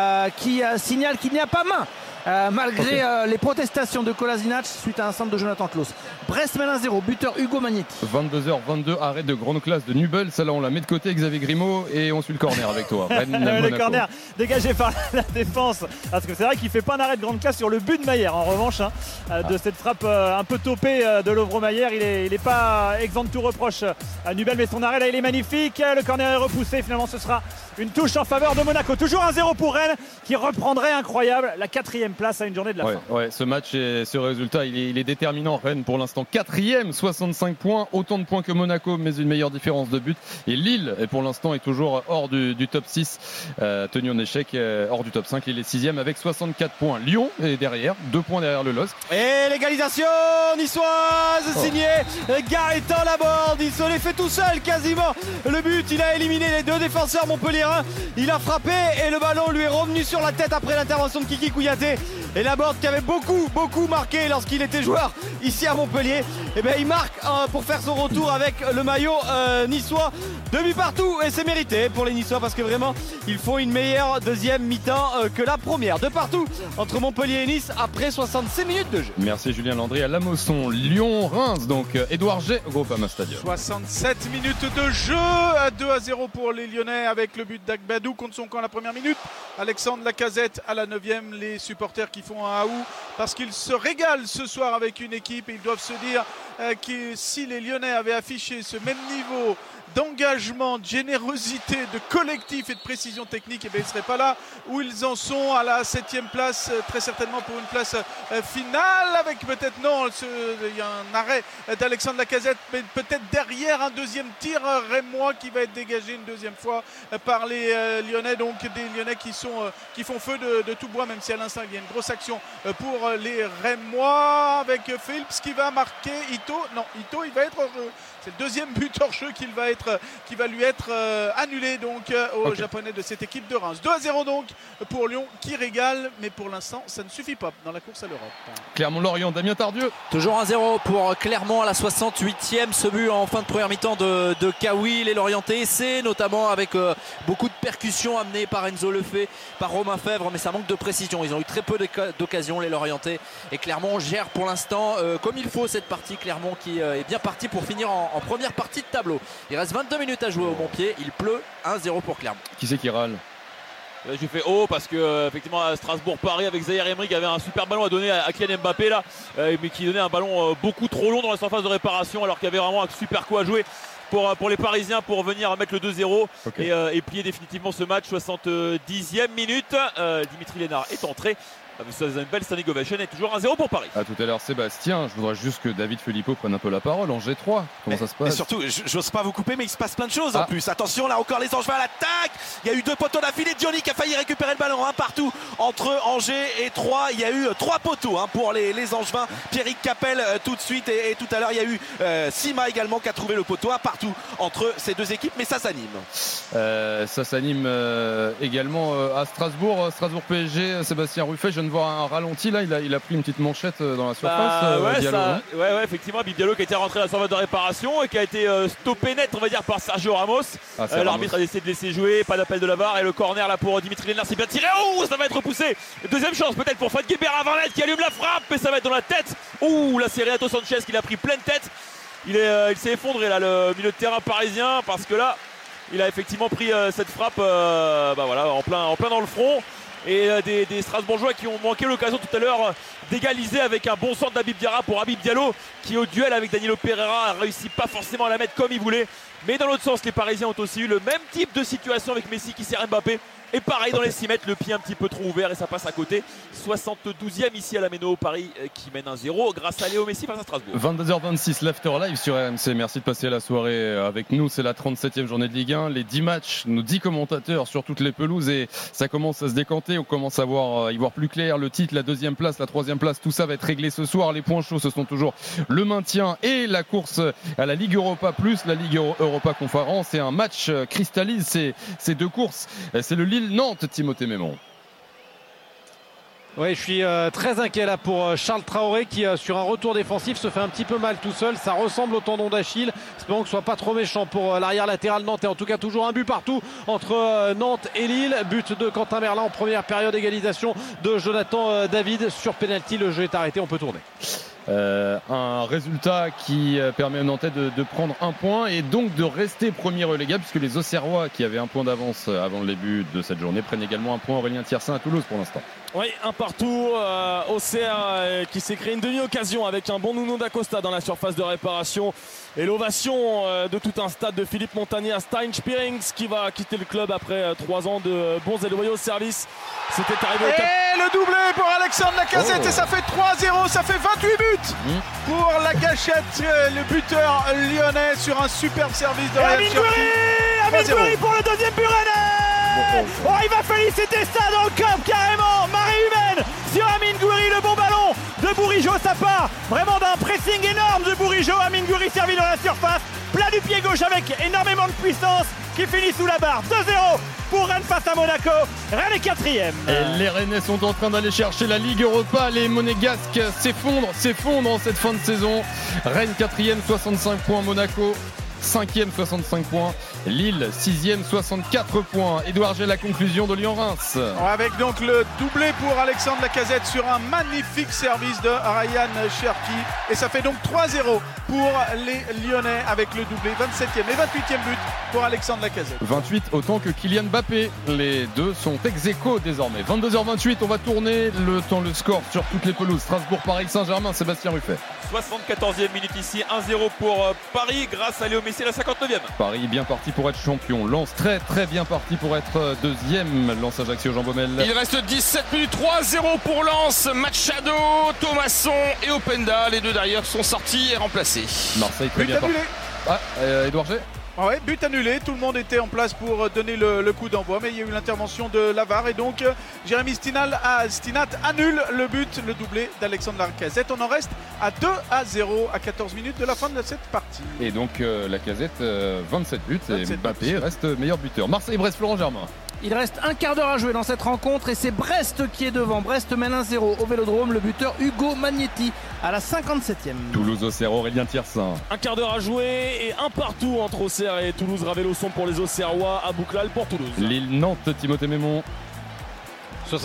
qui signale qu'il n'y a pas main malgré les protestations de Kolasinac suite à un centre de Jonathan Klaus. Brest mène 1-0, buteur Hugo Magnetti. 22h22, arrêt de grande classe de Nubel. Celle-là on la met de côté, Xavier Grimaud, et on suit le corner avec toi. Le corner dégagé par la défense, parce que c'est vrai qu'il fait pas un arrêt de grande classe sur le but de Mayer en revanche de cette frappe un peu topée de Lovro-Mayer. Il est pas exempt de tout reproche à Nubel, mais son arrêt là il est magnifique. Le corner est repoussé, finalement ce sera une touche en faveur de Monaco. Toujours 1-0 pour Rennes qui reprendrait incroyable la 4e place à une journée de la fin. Ouais, ce match et ce résultat il est déterminant. Rennes pour l'instant 4e, 65 points, autant de points que Monaco, mais une meilleure différence de but. Et Lille pour l'instant est toujours hors du top 6, tenu en échec, hors du top 5. Lille est 6e avec 64 points. Lyon est derrière, 2 points derrière le LOSC. Et l'égalisation niçoise signée Gaëtan Laborde. Il se l'est fait tout seul quasiment. Le but, il a éliminé les deux défenseurs montpelliérains. Il a frappé et le ballon lui est revenu sur la tête après l'intervention de Kiki Kouyaté. Et Laborde qui avait beaucoup marqué lorsqu'il était joueur ici à Montpellier, et bien il marque pour faire son retour avec le maillot niçois. 2 buts partout et c'est mérité pour les Niçois parce que vraiment il faut une meilleure deuxième mi-temps que la première. 2 partout entre Montpellier et Nice après 66 minutes de jeu. Merci Julien Landry. À Lamosson, Lyon-Reims, donc Édouard G, Groupama Stadium. 67 minutes de jeu, 2-0 pour les Lyonnais avec le but d'Agbadou contre son camp à la première minute. Alexandre Lacazette à la 9e, les supporters qui font un haou parce qu'ils se régalent ce soir avec une équipe et ils doivent se dire que si les Lyonnais avaient affiché ce même niveau d'engagement, de générosité, de collectif et de précision technique, et bien ils ne seraient pas là où ils en sont à la 7e place, très certainement pour une place finale, avec peut-être il y a un arrêt d'Alexandre Lacazette, mais peut-être derrière un deuxième tir rémois qui va être dégagé une deuxième fois par les Lyonnais, donc des Lyonnais qui font feu de tout bois, même si à l'instant il y a une grosse action pour les Rémois avec Phillips qui va marquer. Ito il va être hors jeu. C'est le deuxième but hors jeu qui va lui être annulé donc aux Japonais de cette équipe de Reims. 2-0 donc pour Lyon qui régale, mais pour l'instant ça ne suffit pas dans la course à l'Europe. Clermont-Lorient, Damien Tardieu. Toujours 1-0 pour Clermont à la 68e. Ce but en fin de première mi-temps de Kawi. Les Lorientais essaient, notamment avec beaucoup de percussions amenées par Enzo Lefebvre, par Romain Fèvre, mais ça manque de précision. Ils ont eu très peu d'occasions, les Lorientais. Et Clermont gère pour l'instant comme il faut cette partie. Clermont qui est bien parti pour finir en première partie de tableau. Il reste reste 22 minutes à jouer au Montpied. Il pleut, 1-0 pour Clermont. Qui c'est qui râle? Là, je fais haut parce que effectivement à Strasbourg-Paris avec Zaïre Emery qui avait un super ballon à donner à Kylian Mbappé là, mais qui donnait un ballon beaucoup trop long dans la surface de réparation alors qu'il y avait vraiment un super coup à jouer pour les Parisiens pour venir mettre le 2-0 et plier définitivement ce match. 70e minute, Dimitri Lénard est entré. Ça faisait une belle standing ovation et toujours 1-0 pour Paris. À tout à l'heure Sébastien, je voudrais juste que David Filippo prenne un peu la parole. Angers 3, comment ça se passe? Et surtout, j'ose pas vous couper mais il se passe plein de choses en plus. Attention là encore les Angevins à l'attaque. Il y a eu 2 poteaux d'affilée, Diony qui a failli récupérer le ballon, un partout entre Angers et 3. Il y a eu 3 poteaux pour les Angevins. Pierrick Capel tout de suite et tout à l'heure il y a eu Sima également qui a trouvé le poteau, un partout entre ces 2 équipes mais ça s'anime. Ça s'anime également à Strasbourg PSG. Sébastien Ruffet, je viens de voir un ralenti là, il a pris une petite manchette dans la surface. Diallo, ouais, effectivement, Habib Diallo qui a été rentré à la surface de réparation et qui a été stoppé net on va dire par Sergio Ramos. L'arbitre a décidé de laisser jouer, pas d'appel de la VAR et le corner là pour Dimitri Lénard, c'est bien tiré. Oh, ça va être repoussé. Deuxième chance peut-être pour Fad Guébert à 20 mètres qui allume la frappe et ça va être dans la tête. Ouh, là c'est Renato Sanchez qui l'a pris pleine tête. Il s'est effondré là le milieu de terrain parisien parce que là il a effectivement pris cette frappe en plein dans le front. Et des Strasbourgeois qui ont manqué l'occasion tout à l'heure d'égaliser avec un bon centre d'Habib Diarra pour Habib Diallo qui au duel avec Danilo Pereira a réussi pas forcément à la mettre comme il voulait. Mais dans l'autre sens, les Parisiens ont aussi eu le même type de situation avec Messi qui sert Mbappé. Et pareil dans les 6 mètres, le pied un petit peu trop ouvert et ça passe à côté. 72e ici à la Méno, Paris qui mène 1-0 grâce à Léo Messi face à Strasbourg. 22h26, l'After Live sur RMC. Merci de passer la soirée avec nous. C'est la 37e journée de Ligue 1. Les 10 matchs, nos 10 commentateurs sur toutes les pelouses et ça commence à se décanter. On commence à y voir plus clair. Le titre, la 2e place, la 3e place, tout ça va être réglé ce soir. Les points chauds, ce sont toujours le maintien et la course à la Ligue Europa plus la Ligue Europa Conférence. Et un match cristallise ces 2 courses. C'est le Lille-Nantes, Timothée Mémon. Oui, je suis très inquiet là pour Charles Traoré qui sur un retour défensif se fait un petit peu mal tout seul. Ça ressemble au tendon d'Achille. Espérons que ce soit pas trop méchant pour l'arrière latéral nantais. En tout cas, toujours un but partout entre Nantes et Lille. But de Quentin Merlin en première période, égalisation de Jonathan David sur penalty. Le jeu est arrêté, on peut tourner. Un résultat qui permet aux Nantais de prendre un point et donc de rester premier relégable puisque les Auxerrois qui avaient un point d'avance avant le début de cette journée prennent également un point. Aurélien Thiersin à Toulouse pour l'instant. Oui, un partout. Auxerre qui s'est créé une demi-occasion avec un bon Nuno d'Acosta dans la surface de réparation. Et l'ovation de tout un stade de Philippe Montagnier à Stein Spierings qui va quitter le club après 3 ans de bons et loyaux services. C'était arrivé au Et le doublé pour Alexandre Lacazette et ça fait 3-0, ça fait 28 buts pour la gâchette, le buteur lyonnais sur un superbe service de Ryan Cherki. Amine Gouiri pour le 2e but rennais. Oh, il va féliciter ça dans le camp carrément. Marée humaine sur Amine Gouiri, le bon ballon de Bourigeaud, ça part vraiment d'un pressing énorme de Bourigeaud. Amine Gouiri servi dans la surface, plat du pied gauche avec énormément de puissance qui finit sous la barre. 2-0 pour Rennes face à Monaco. Rennes est 4e. Et les Rennais sont en train d'aller chercher la Ligue Europa. Les Monégasques s'effondrent en cette fin de saison. Rennes 4e, 65 points. Monaco 5e, 65 points. Lille 6e, 64 points. Édouard G, la conclusion de Lyon-Reims. Avec donc le doublé pour Alexandre Lacazette sur un magnifique service de Ryan Cherki. Et ça fait donc 3-0 pour les Lyonnais avec le doublé. 27e et 28e but pour Alexandre Lacazette. 28 autant que Kylian Mbappé. Les deux sont ex-aequo désormais. 22h28, on va tourner le score sur toutes les pelouses. Strasbourg-Paris Saint-Germain, Sébastien Ruffet. 74e minute ici, 1-0 pour Paris grâce à Léo Messi à la 59e. Paris bien parti pour être champion. Lens très très bien parti pour être 2e. Lens Ajaccio, Jean Baumel. Il reste 17 minutes, 3-0 pour Lens. Machado, Thomasson et Openda. Les deux derrière sont sortis et remplacés. Marseille très bien parti. Édouard G. Ouais, but annulé, tout le monde était en place pour donner le coup d'envoi, mais il y a eu l'intervention de la VAR et donc Jérémy Stinat annule le but, le doublé d'Alexandre Lacazette. On en reste à 2-0 à 14 minutes de la fin de cette partie. Et donc Lacazette 27 buts et Mbappé reste meilleur buteur. Marseille-Brest, Florent Germain. Il reste un quart d'heure à jouer dans cette rencontre et c'est Brest qui est devant. Brest mène 1-0 au Vélodrome, le buteur Hugo Magnetti à la 57e. Toulouse-Auxerre, Aurélien Thiersin. Un quart d'heure à jouer et un partout entre Auxerre et Toulouse. Ravello son pour les Auxerrois, à Bouclal pour Toulouse. Lille-Nantes, Timothée Mémon.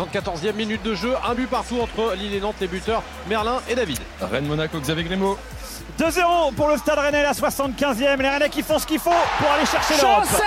74e minute de jeu, un but partout entre Lille et Nantes, les buteurs Merlin et David. Rennes-Monaco, Xavier Grimaud. 2-0 pour le Stade Rennais, la 75e. Les Rennais qui font ce qu'il faut pour aller chercher l'Europe. Chancel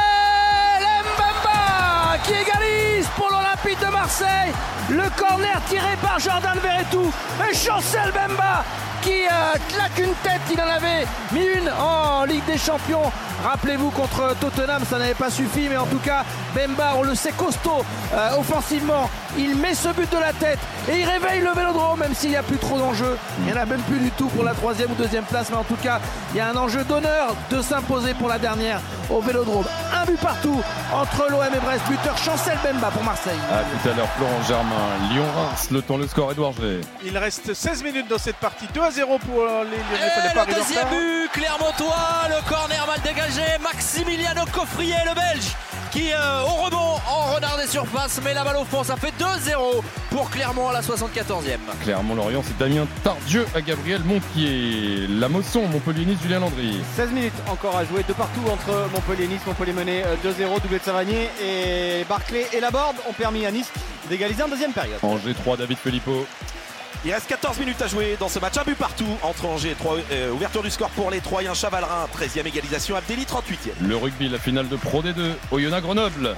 Mbemba qui égalise pour l'Olympique de Marseille. Le corner tiré par Jordan Verretou. Et Chancel Mbemba qui claque une tête. Il en avait mis une en Ligue des Champions. Rappelez-vous, contre Tottenham, ça n'avait pas suffi. Mais en tout cas, Mbemba, on le sait, costaud offensivement. Il met ce but de la tête et il réveille le Vélodrome, même s'il n'y a plus trop d'enjeux. Il n'y en a même plus du tout pour la 3e ou 2e place. Mais en tout cas, il y a un enjeu d'honneur de s'imposer pour la dernière au Vélodrome. Un but partout entre l'OM et Brest. Buteur Chancel Mbemba pour Marseille. Tout à l'heure, Florent Germain, Lyon-Reims. Le temps, le score, Edouard G. Il reste 16 minutes dans cette partie. 2-0 pour les Lyonnais. Le deuxième but, Clermontois, le corner mal dégagé. Maximiliano Coffrier, le Belge, qui au rebond en renard des surfaces, mais la balle au fond. Ça fait 2-0 pour Clermont à la 74e. Clermont-Lorient, c'est Damien Tardieu à Gabriel Monquier. La Mosson, Montpellier-Nice, Julien Landry. 16 minutes encore à jouer de partout entre Montpellier et Nice. Montpellier mené 2-0, doublé de Savanier et Barclay et Laborde ont permis à Nice d'égaliser en deuxième période. Angers 3, David Filippo. Il reste 14 minutes à jouer dans ce match, un but partout entre Angers et Troyes. Ouverture du score pour les Troyens. Chavalrin, 13e égalisation, Abdelli 38e. Le rugby, la finale de Pro D2, Oyonnax Grenoble.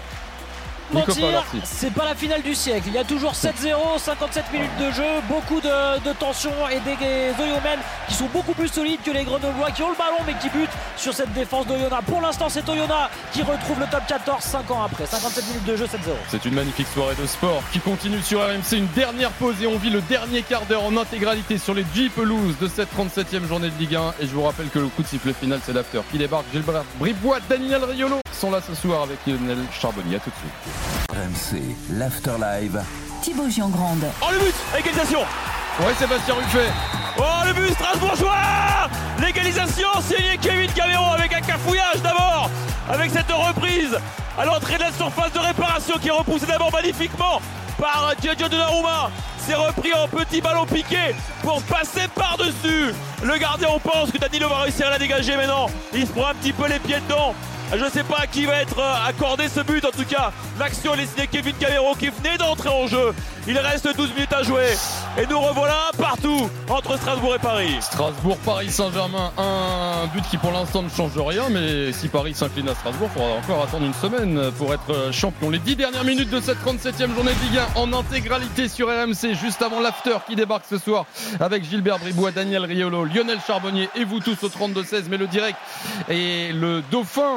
Mentir, c'est pas la finale du siècle. Il y a toujours 7-0, 57 minutes de jeu, beaucoup de tension et des Oyonnax qui sont beaucoup plus solides que les Grenoblois qui ont le ballon mais qui butent sur cette défense d'Oyonnax. Pour l'instant, c'est Oyonnax qui retrouve le top 14 5 ans après. 57 minutes de jeu, 7-0. C'est une magnifique soirée de sport qui continue sur RMC. Une dernière pause et on vit le dernier quart d'heure en intégralité sur les 10 pelouses de cette 37e journée de Ligue 1. Et je vous rappelle que le coup de sifflet final, c'est l'after qui débarque. Gilbert Bribois, Daniel Riolo sont là ce soir avec Lionel Charbonnier. À tout de suite. RMC, l'After Live. Thibaut Giangrande. Oh le but, égalisation. Ouais, Sébastien Ruffet. Oh le but strasbourgeois. L'égalisation signé Kevin Gamero avec un cafouillage d'abord, avec cette reprise à l'entrée de la surface de réparation qui est repoussée d'abord magnifiquement par Giorgio Donnarumma. C'est repris en petit ballon piqué pour passer par-dessus. Le gardien, on pense que Danilo va réussir à la dégager, mais non, il se prend un petit peu les pieds dedans. Je ne sais pas à qui va être accordé ce but. En tout cas, l'action est signée Kevin Gamero qui venait d'entrer en jeu. Il reste 12 minutes à jouer. Et nous revoilà partout entre Strasbourg et Paris. Strasbourg, Paris Saint-Germain. Un but qui pour l'instant ne change rien. Mais si Paris s'incline à Strasbourg, il faudra encore attendre une semaine pour être champion. Les 10 dernières minutes de cette 37e journée de Ligue 1 en intégralité sur RMC. Juste avant l'after qui débarque ce soir avec Gilbert Bribois, Daniel Riolo, Lionel Charbonnier et vous tous au 32-16. Mais le direct et le dauphin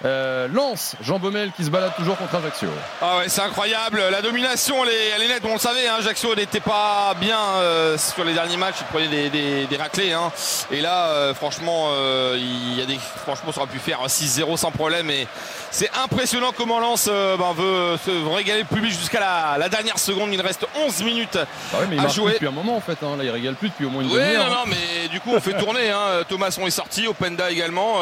Lens, Jean Baumel qui se balade toujours contre Ajaccio. Ah ouais, c'est incroyable, la domination elle est nette. On le savait, hein, Ajaccio n'était pas bien sur les derniers matchs, il prenait des raclés, hein. Et là franchement franchement ça aurait pu faire 6-0 sans problème. Et c'est impressionnant comment Lens veut se régaler le public jusqu'à la dernière seconde. Il reste 11 minutes mais à jouer depuis un moment en fait, hein. Là il régale plus depuis au moins une demi-heure. demi-heure. Non, mais du coup on fait tourner, hein. Thomasson est sorti, Openda également,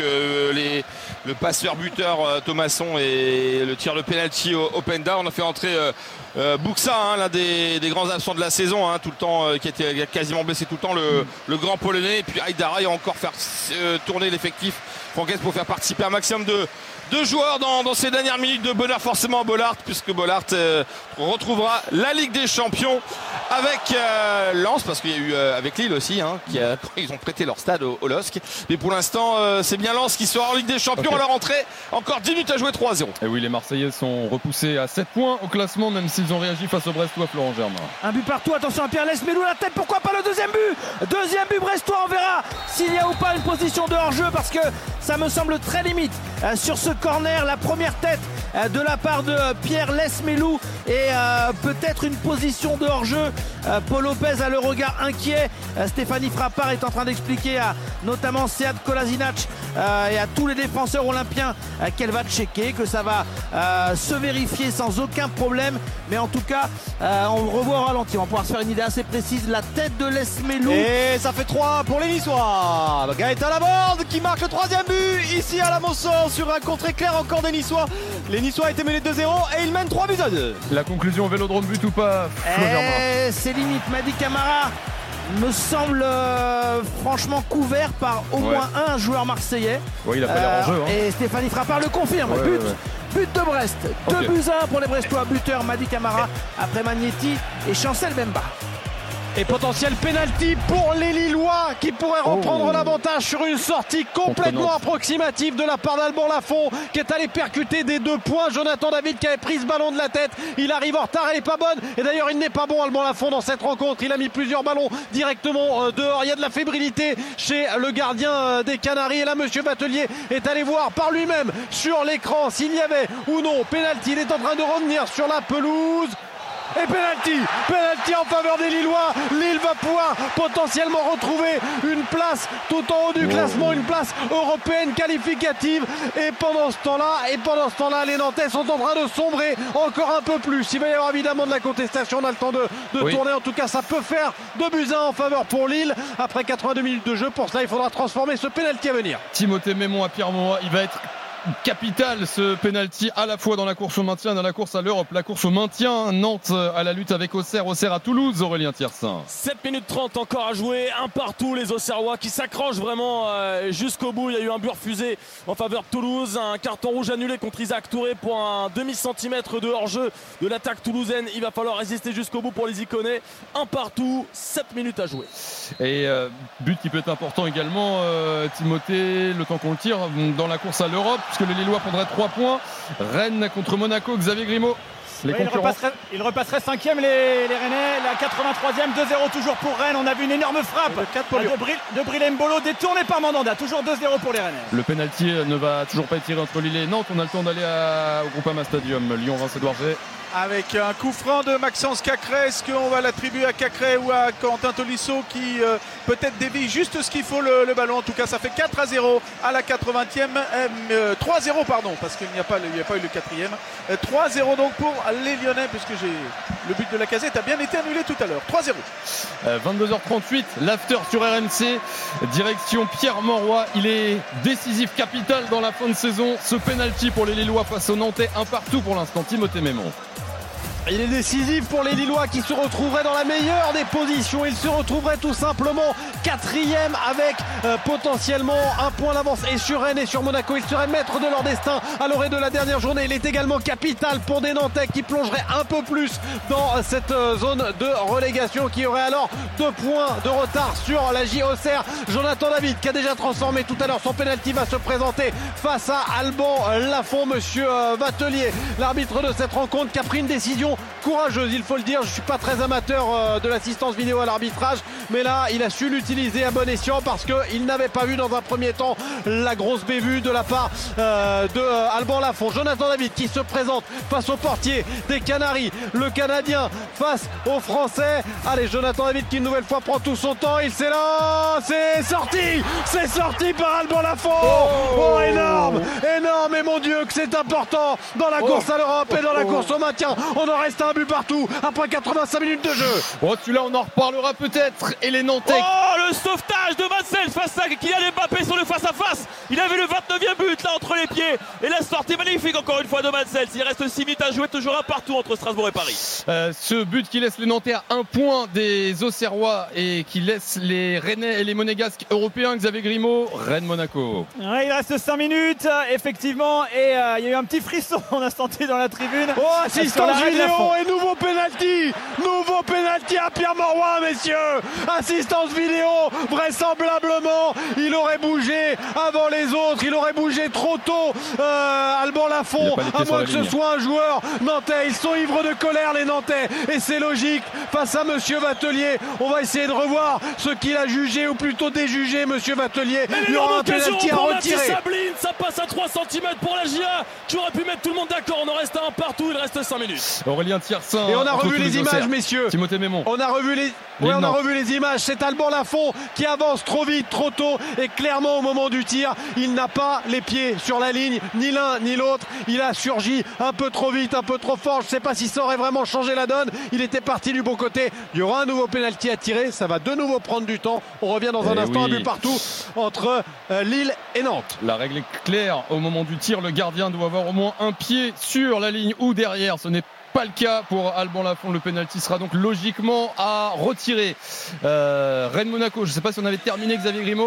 le passeur buteur Thomasson et le tir de penalty Openda. On a fait entrer Buxa, hein, l'un des grands absents de la saison, hein, tout le temps, qui a quasiment blessé tout le temps, le grand polonais. Et puis Aïdara, il va encore faire tourner l'effectif francaise pour faire participer un maximum de joueurs dans ces dernières minutes de bonheur forcément à Bollaert, puisque Bollaert retrouvera la Ligue des Champions avec Lens, parce qu'il y a eu avec Lille aussi, hein, ils ont prêté leur stade au LOSC. Mais pour l'instant c'est bien Lens qui sera en Ligue des Champions à leur entrée. Encore 10 minutes à jouer, 3-0. Et oui, les Marseillais sont repoussés à 7 points au classement, même s'ils ont réagi face au Brestois. Florent Germain. Un but partout, attention à Pierre Lesmelou, la tête, pourquoi pas le deuxième but. Deuxième but brestois, on verra s'il y a ou pas une position de hors-jeu, parce que ça me semble très limite sur ce corner. La première tête de la part de Pierre Lesmelou et peut-être une position de hors-jeu. Paul Lopez a le regard inquiet. Stéphanie Frappard est en train d'expliquer à notamment Sead Kolasinac et à tous les défenseurs olympiens qu'elle va checker, que ça va se vérifier sans aucun problème. Mais en tout cas, on le revoit au ralenti. On va pouvoir se faire une idée assez précise. La tête de Lesmelou. Et ça fait 3 pour les Niçois. Gaëtan Laborde qui marque le 3e but ici à la Mosson sur un contré clair encore des Niçois. Les Niçois étaient menés 2-0 et ils mènent 3-2. La conclusion au Vélodrome, but ou pas, c'est limite. Madi Camara me semble franchement couvert par au moins un joueur marseillais. Oui, il a pas l'air en jeu. Hein. Et Stéphanie Frappard le confirme. But de Brest. 2-1 pour les Brestois. Buteur Madi Camara après Magnetti et Chancel Mbemba. Et potentiel penalty pour les Lillois qui pourraient reprendre l'avantage sur une sortie complètement approximative de la part d'Alban Lafont qui est allé percuter des 2 points. Jonathan David qui avait pris ce ballon de la tête, il arrive en retard, elle n'est pas bonne et d'ailleurs il n'est pas bon Alban Lafont dans cette rencontre, il a mis plusieurs ballons directement dehors, il y a de la fébrilité chez le gardien des Canaries et là monsieur Vatelier est allé voir par lui-même sur l'écran s'il y avait ou non penalty. Il est en train de revenir sur la pelouse. Et penalty en faveur des Lillois. Lille va pouvoir potentiellement retrouver une place tout en haut du classement, une place européenne qualificative. Et pendant ce temps-là, les Nantais sont en train de sombrer encore un peu plus. Il va y avoir évidemment de la contestation, on a le temps de tourner. En tout cas, ça peut faire 2-1 en faveur pour Lille après 82 minutes de jeu. Pour cela, il faudra transformer ce penalty à venir. Timothée Mémon à Pierre-Mauroy, il va être capital ce penalty à la fois dans la course au maintien et dans la course à l'Europe. La course au maintien, Nantes à la lutte avec Auxerre à Toulouse, Aurélien Thiersin. 7 minutes 30 encore à jouer, un partout, les Auxerrois qui s'accrochent vraiment jusqu'au bout. Il y a eu un but refusé en faveur de Toulouse, un carton rouge annulé contre Isaac Touré pour un demi-centimètre de hors-jeu de l'attaque toulousaine. Il va falloir résister jusqu'au bout pour les Iconais. Un partout, 7 minutes à jouer. Et but qui peut être important également, Timothée, le temps qu'on le tire dans la course à l'Europe, puisque les Lillois prendraient 3 points. Rennes contre Monaco, Xavier Grimaud. Il repasserait 5e les Rennais, la 83e, 2-0 toujours pour Rennes. On a vu une énorme frappe de Bril Mbolo détournée par Mandanda, toujours 2-0 pour les Rennais. Le penalty ne va toujours pas être tiré entre Lille et Nantes. On a le temps d'aller au Groupama Stadium. Lyon, Vincent-Édouard Gay. Avec un coup franc de Maxence Cacré, est-ce qu'on va l'attribuer à Cacré ou à Quentin Tolisso qui peut-être dévie juste ce qu'il faut le ballon. En tout cas, ça fait 4-0 à la 80e, 3-0 pardon, parce qu'il n'y a pas eu le 4e. 3-0 donc pour les Lyonnais, puisque le but de Lacazette a bien été annulé tout à l'heure. 3-0. 22h38, l'after sur RMC, direction Pierre-Mauroy. Il est décisif, capital dans la fin de saison. Ce penalty pour les Lillois face aux Nantais, un partout pour l'instant. Timothée Mémon. Il est décisif pour les Lillois qui se retrouveraient dans la meilleure des positions. Ils se retrouveraient tout simplement 4e avec potentiellement un point d'avance. Et sur Rennes et sur Monaco, ils seraient maîtres de leur destin à l'orée de la dernière journée. Il est également capital pour des Nantais qui plongeraient un peu plus dans cette zone de relégation, qui aurait alors 2 points de retard sur la J Auxerre. Jonathan David qui a déjà transformé tout à l'heure son penalty va se présenter face à Alban Lafont. Monsieur Vatelier, l'arbitre de cette rencontre, qui a pris une décision courageuse, il faut le dire. Je suis pas très amateur de l'assistance vidéo à l'arbitrage, mais là il a su l'utiliser à bon escient parce qu'il n'avait pas vu dans un premier temps la grosse bévue de la part de Alban Lafont. Jonathan David qui se présente face au portier des Canaries, le Canadien face aux Français. Allez, Jonathan David qui une nouvelle fois prend tout son temps, il s'élance, c'est sorti par Alban Lafont. Énorme, et mon Dieu que c'est important dans la course à l'Europe et dans la course au maintien. On en reste un but partout après 85 minutes de jeu. Celui-là on en reparlera peut-être. Et les Nantais. Le sauvetage de Vassel face à Kylian Mbappé sur le face-à-face. Il avait le 29e but là entre les pieds. Et la sortie magnifique encore une fois de Vassel. Il reste 6 minutes à jouer, toujours un partout entre Strasbourg et Paris. Ce but qui laisse les Nantais à 1 point des Auxerrois et qui laisse les Rennais et les Monégasques européens. Xavier Grimaud, Rennes-Monaco. Ouais, il reste 5 minutes effectivement, et il y a eu un petit frisson en instant T dans la tribune. Assistance vidéo et nouveau penalty à Pierre-Mauroy, messieurs. Assistance vidéo, vraisemblablement il aurait bougé avant les autres, il aurait bougé trop tôt. Alban Lafont, à moins que ce soit un joueur nantais. Ils sont ivres de colère les Nantais, et c'est logique face à monsieur Vatelier. On va essayer de revoir ce qu'il a jugé, ou plutôt déjugé monsieur Vatelier. Il y aura un penalty à retirer. Sabline, ça passe à 3 cm pour la GIA qui aurait pu mettre tout le monde d'accord. On en reste à un partout, il reste 5 minutes. Aurélien Thiersin. Et on a revu les images, messieurs. Timothée Mémon. On a revu les images. C'est Alban Lafont qui avance trop vite, trop tôt, et clairement au moment du tir, il n'a pas les pieds sur la ligne, ni l'un ni l'autre. Il a surgi un peu trop vite, un peu trop fort. Je ne sais pas si ça aurait vraiment changé la donne. Il était parti du bon côté. Il y aura un nouveau penalty à tirer. Ça va de nouveau prendre du temps. On revient dans un instant. Un but partout entre Lille et Nantes. La règle est claire. Au moment du tir, le gardien doit avoir au moins un pied sur la ligne ou derrière. Ce n'est pas le cas pour Alban Lafont. Le penalty sera donc logiquement à retirer. Rennes-Monaco, je ne sais pas si on avait terminé, Xavier Grimaud.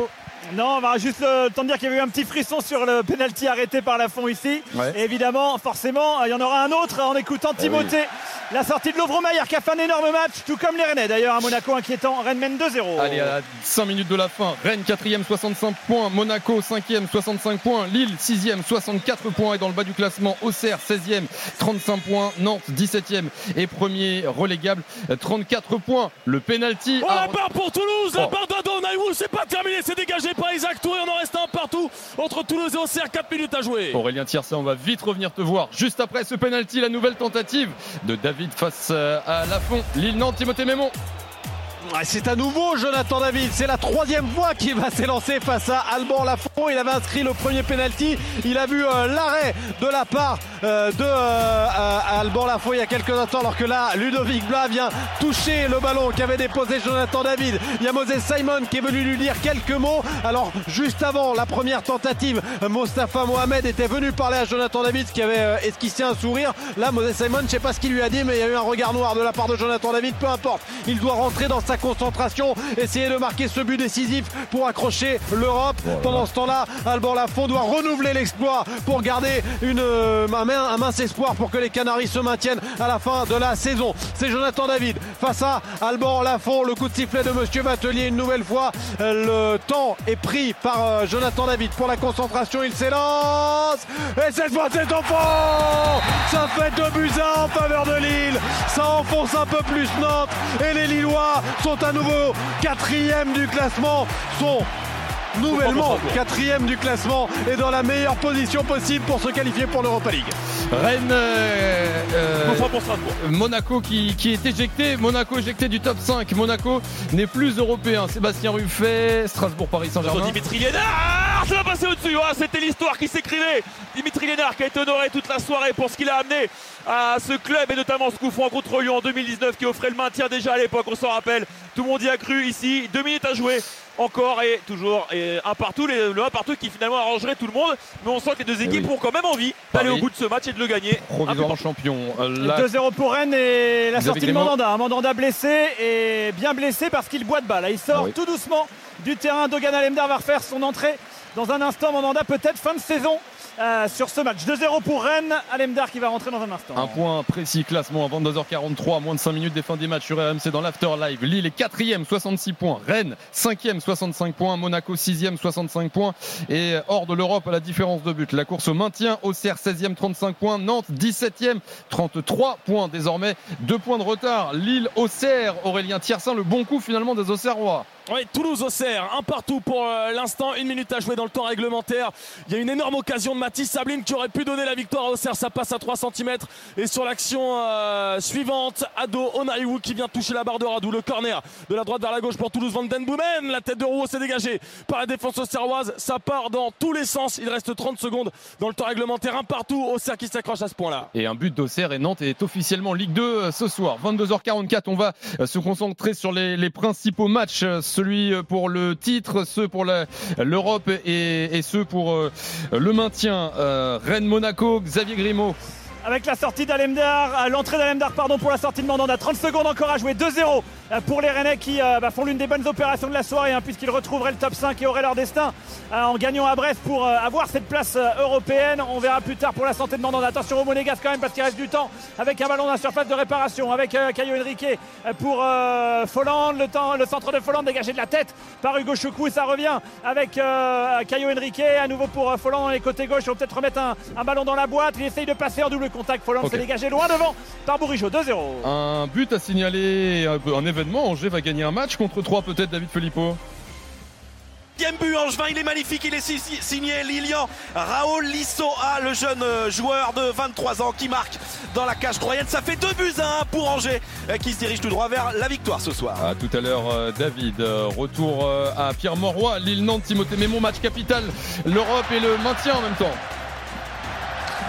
Non, on va juste le temps de dire qu'il y avait eu un petit frisson sur le penalty arrêté par Lafont ici. Ouais. Et évidemment, forcément, il y en aura un autre en écoutant Timothée. La sortie de Lovromayer qui a fait un énorme match, tout comme les Rennais. D'ailleurs, à Monaco inquiétant, Rennes mène 2-0. Allez, à 5 minutes de la fin, Rennes 4e 65 points, Monaco 5e 65 points, Lille 6e 64 points et dans le bas du classement, Auxerre 16e 35 points, Nantes 17e et premier relégable 34 points. Le penalty. La part pour Toulouse, la part d'Adonayou, c'est pas terminé, c'est dégagé par Isaac Touré, on en reste un partout entre Toulouse et Auxerre, 4 minutes à jouer. Aurélien Thiersin, on va vite revenir te voir. Juste après ce penalty, la nouvelle tentative de David face à Lafont. Lille-Nantes, Timothée Mémon. C'est à nouveau Jonathan David, c'est la 3e fois qu'il va s'élancer face à Alban Lafont. Il avait inscrit le premier penalty, il a vu l'arrêt de la part de Alban Lafont il y a quelques instants, alors que là Ludovic Blas vient toucher le ballon qu'avait déposé Jonathan David. Il y a Moses Simon qui est venu lui dire quelques mots. Alors juste avant la première tentative, Mostafa Mohamed était venu parler à Jonathan David qui avait esquissé un sourire. Là Moses Simon, je ne sais pas ce qu'il lui a dit, mais il y a eu un regard noir de la part de Jonathan David. Peu importe, il doit rentrer dans sa concentration, essayer de marquer ce but décisif pour accrocher l'Europe. Pendant ce temps-là, Alban Lafont doit renouveler l'exploit pour garder un mince espoir pour que les Canaries se maintiennent à la fin de la saison. C'est Jonathan David face à Alban Lafont. Le coup de sifflet de Monsieur Vatelier une nouvelle fois. Le temps est pris par Jonathan David pour la concentration. Il s'élance et cette fois c'est en fond. Ça fait 2-1 en faveur de Lille. Ça enfonce un peu plus Nantes et les Lillois sont à nouveau 4e du classement, sont nouvellement 4e du classement et dans la meilleure position possible pour se qualifier pour l'Europa League. Rennes, Monaco qui est éjecté, Monaco éjecté du top 5, Monaco n'est plus européen. Sébastien Ruffet, Strasbourg, Paris Saint-Germain. Dimitri Lénard, ça va passer au-dessus, c'était l'histoire qui s'écrivait. Dimitri Lénard qui a été honoré toute la soirée pour ce qu'il a amené à ce club et notamment ce coup franc contre Lyon en 2019 qui offrait le maintien déjà à l'époque, on s'en rappelle. Tout le monde y a cru ici, 2 minutes à jouer. Encore et toujours et un partout, le 1 partout qui finalement arrangerait tout le monde, mais on sent que les deux équipes ont quand même envie d'aller au bout de ce match et de le gagner. Provisoirement champion. 2-0 pour Rennes et la sortie de Mandanda. Mandanda blessé et bien blessé parce qu'il boit de balle. Il sort tout doucement du terrain. Dogan Alemdar va refaire son entrée dans un instant. Mandanda peut-être fin de saison sur ce match. 2-0 pour Rennes, Alemdar qui va rentrer dans un instant. Un point précis, classement à 22h43, moins de 5 minutes des fins des matchs sur RMC dans l'After Live. Lille est 4e, 66 points. Rennes 5e, 65 points. Monaco 6e, 65 points. Et hors de l'Europe à la différence de but. La course au maintien, Auxerre 16e, 35 points. Nantes 17e, 33 points désormais. 2 points de retard. Lille, Auxerre, Aurélien Thiersin, le bon coup finalement des Auxerrois. Oui, Toulouse-Auxerre, un partout pour l'instant, 1 minute à jouer dans le temps réglementaire. Il y a une énorme occasion de Mathis Sabline qui aurait pu donner la victoire à Auxerre, ça passe à 3 cm. Et sur l'action suivante, Ado Onayou qui vient toucher la barre de Radou. Le corner de la droite vers la gauche pour Toulouse, Van Den Boomen. La tête de Rouault s'est dégagée par la défense auxerroise. Ça part dans tous les sens. Il reste 30 secondes dans le temps réglementaire, un partout. Auxerre qui s'accroche à ce point-là. Et un but d'Auxerre et Nantes est officiellement Ligue 2 ce soir. 22h44, on va se concentrer sur les principaux matchs. Celui pour le titre, ceux pour l'Europe et ceux pour le maintien. Rennes-Monaco, Xavier Grimaud. Avec la sortie d'Alemdar, l'entrée d'Alemdar pour la sortie de Mandanda. 30 secondes encore à jouer, 2-0 pour les Rennais qui font l'une des bonnes opérations de la soirée puisqu'ils retrouveraient le top 5 et auraient leur destin en gagnant à Brest pour avoir cette place européenne. On verra plus tard pour la santé de Mandanda. Attention au Monégasque quand même parce qu'il reste du temps avec un ballon dans la surface de réparation avec Caio Henrique pour Folland. Le centre de Folland dégagé de la tête par Hugo Choukou. Ça revient avec Caio Henrique à nouveau pour Folland dans les côtés gauche. On va peut-être remettre un ballon dans la boîte. Il essaye de passer en double contact. Folland s'est dégagé loin devant par Bourigeaud. 2-0. Un but à signaler, un événement. Angers va gagner un match contre 3 peut-être, David Filippo. Deuxième but Angevin, il est magnifique, il est signé Lilian Raoul Lissoa, le jeune joueur de 23 ans qui marque dans la cage troyenne. Ça fait 2-1 pour Angers qui se dirige tout droit vers la victoire ce soir. À tout à l'heure David, retour à Pierre Mauroy, Lille-Nantes, Timothée Mémon, match capital, l'Europe et le maintien en même temps.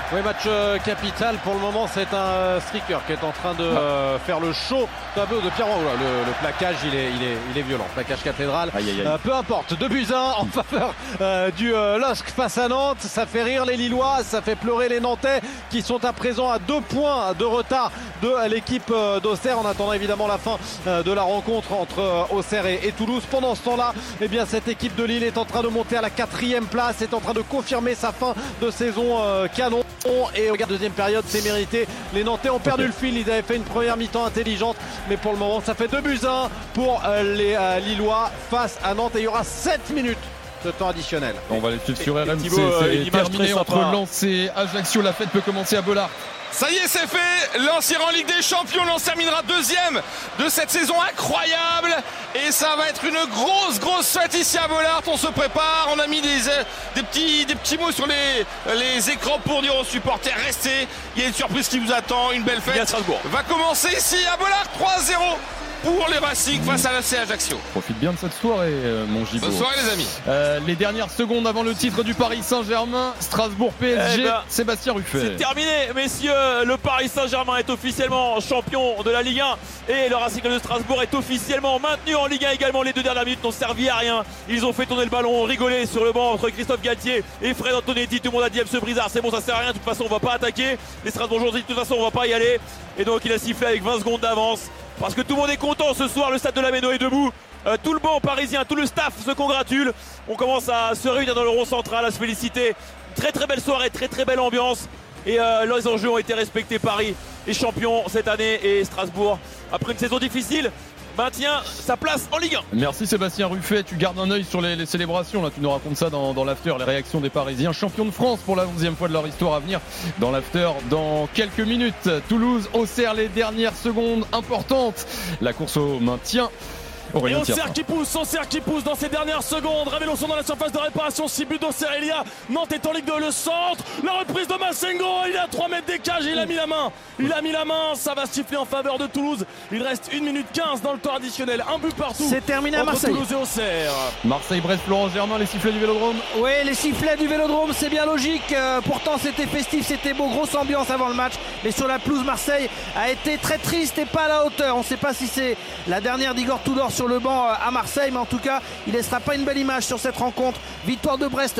Oui, match capital. Pour le moment, c'est un striker qui est en train de faire le show de Pierre Roy. Le plaquage, il est violent. Plaquage cathédrale. Peu importe. 2-1 en faveur du LOSC face à Nantes. Ça fait rire les Lillois, ça fait pleurer les Nantais qui sont à présent à 2 points de retard de l'équipe d'Auxerre en attendant évidemment la fin de la rencontre entre Auxerre et Toulouse. Pendant ce temps-là, eh bien, cette équipe de Lille est en train de monter à la 4e place, est en train de confirmer sa fin de saison canon. Et regarde, deuxième période, c'est mérité. Les Nantais ont perdu le fil, ils avaient fait une première mi-temps intelligente, mais pour le moment, ça fait 2-1 pour les Lillois face à Nantes et il y aura 7 minutes de temps additionnel. On va les suivre sur RMC, c'est terminé entre Lens et Ajaccio, la fête peut commencer à Bollard. Ça y est, c'est fait. Lens ira en Ligue des Champions. Lens terminera 2e de cette saison incroyable. Et ça va être une grosse fête ici à Bollard. On se prépare. On a mis des petits mots sur les écrans pour dire aux supporters restez. Il y a une surprise qui vous attend. Une belle fête va commencer ici à Bollard. 3-0 pour les Racing face à l'AC Ajaccio. Profite bien de cette soirée, mon Gibo. Bonne soirée les amis. Les dernières secondes avant le titre du Paris Saint-Germain, Strasbourg PSG, Sébastien Ruffet. C'est terminé, messieurs. Le Paris Saint-Germain est officiellement champion de la Ligue 1 et le Racing de Strasbourg est officiellement maintenu en Ligue 1 également. Les 2 dernières minutes n'ont servi à rien. Ils ont fait tourner le ballon, rigolé sur le banc entre Christophe Galtier et Fred Antonetti. Tout le monde a dit ce Brizard, c'est bon, ça sert à rien. De toute façon, on va pas attaquer. Les Strasbourgeois ont dit de toute façon, on va pas y aller. Et donc, il a sifflé avec 20 secondes d'avance. Parce que tout le monde est content ce soir, le stade de la Méno est debout. Tout le banc parisien, tout le staff se congratule. On commence à se réunir dans le rond central, à se féliciter. Très belle soirée, très belle ambiance. Et les enjeux ont été respectés. Paris est champion cette année et Strasbourg, après une saison difficile, maintient sa place en Ligue 1. Merci Sébastien Ruffet, tu gardes un œil sur les célébrations, là tu nous racontes ça dans l'after, les réactions des Parisiens, champions de France pour la 11e fois de leur histoire à venir dans l'after dans quelques minutes. Toulouse, Auxerre, les dernières secondes importantes, la course au maintien. Et Auxerre qui pousse dans ces dernières secondes. Raveloson dans la surface de réparation. 6 buts d'Auxerre. Nantes est en Ligue 2. Le centre. La reprise de Massengo. Il est à 3 mètres des cages. Il a mis la main. Ça va siffler en faveur de Toulouse. Il reste 1 minute 15 dans le temps additionnel. Un but partout. C'est terminé à Marseille. Toulouse et Auxerre. Marseille-Brest, Florent Germain, les sifflets du Vélodrome. Oui, les sifflets du Vélodrome, c'est bien logique. Pourtant, c'était festif, c'était beau. Grosse ambiance avant le match. Mais sur la pelouse, Marseille a été très triste et pas à la hauteur. On ne sait pas si c'est la dernière d'Igor Tudor sur le banc à Marseille, mais en tout cas il ne laissera pas une belle image sur cette rencontre. Victoire de Brest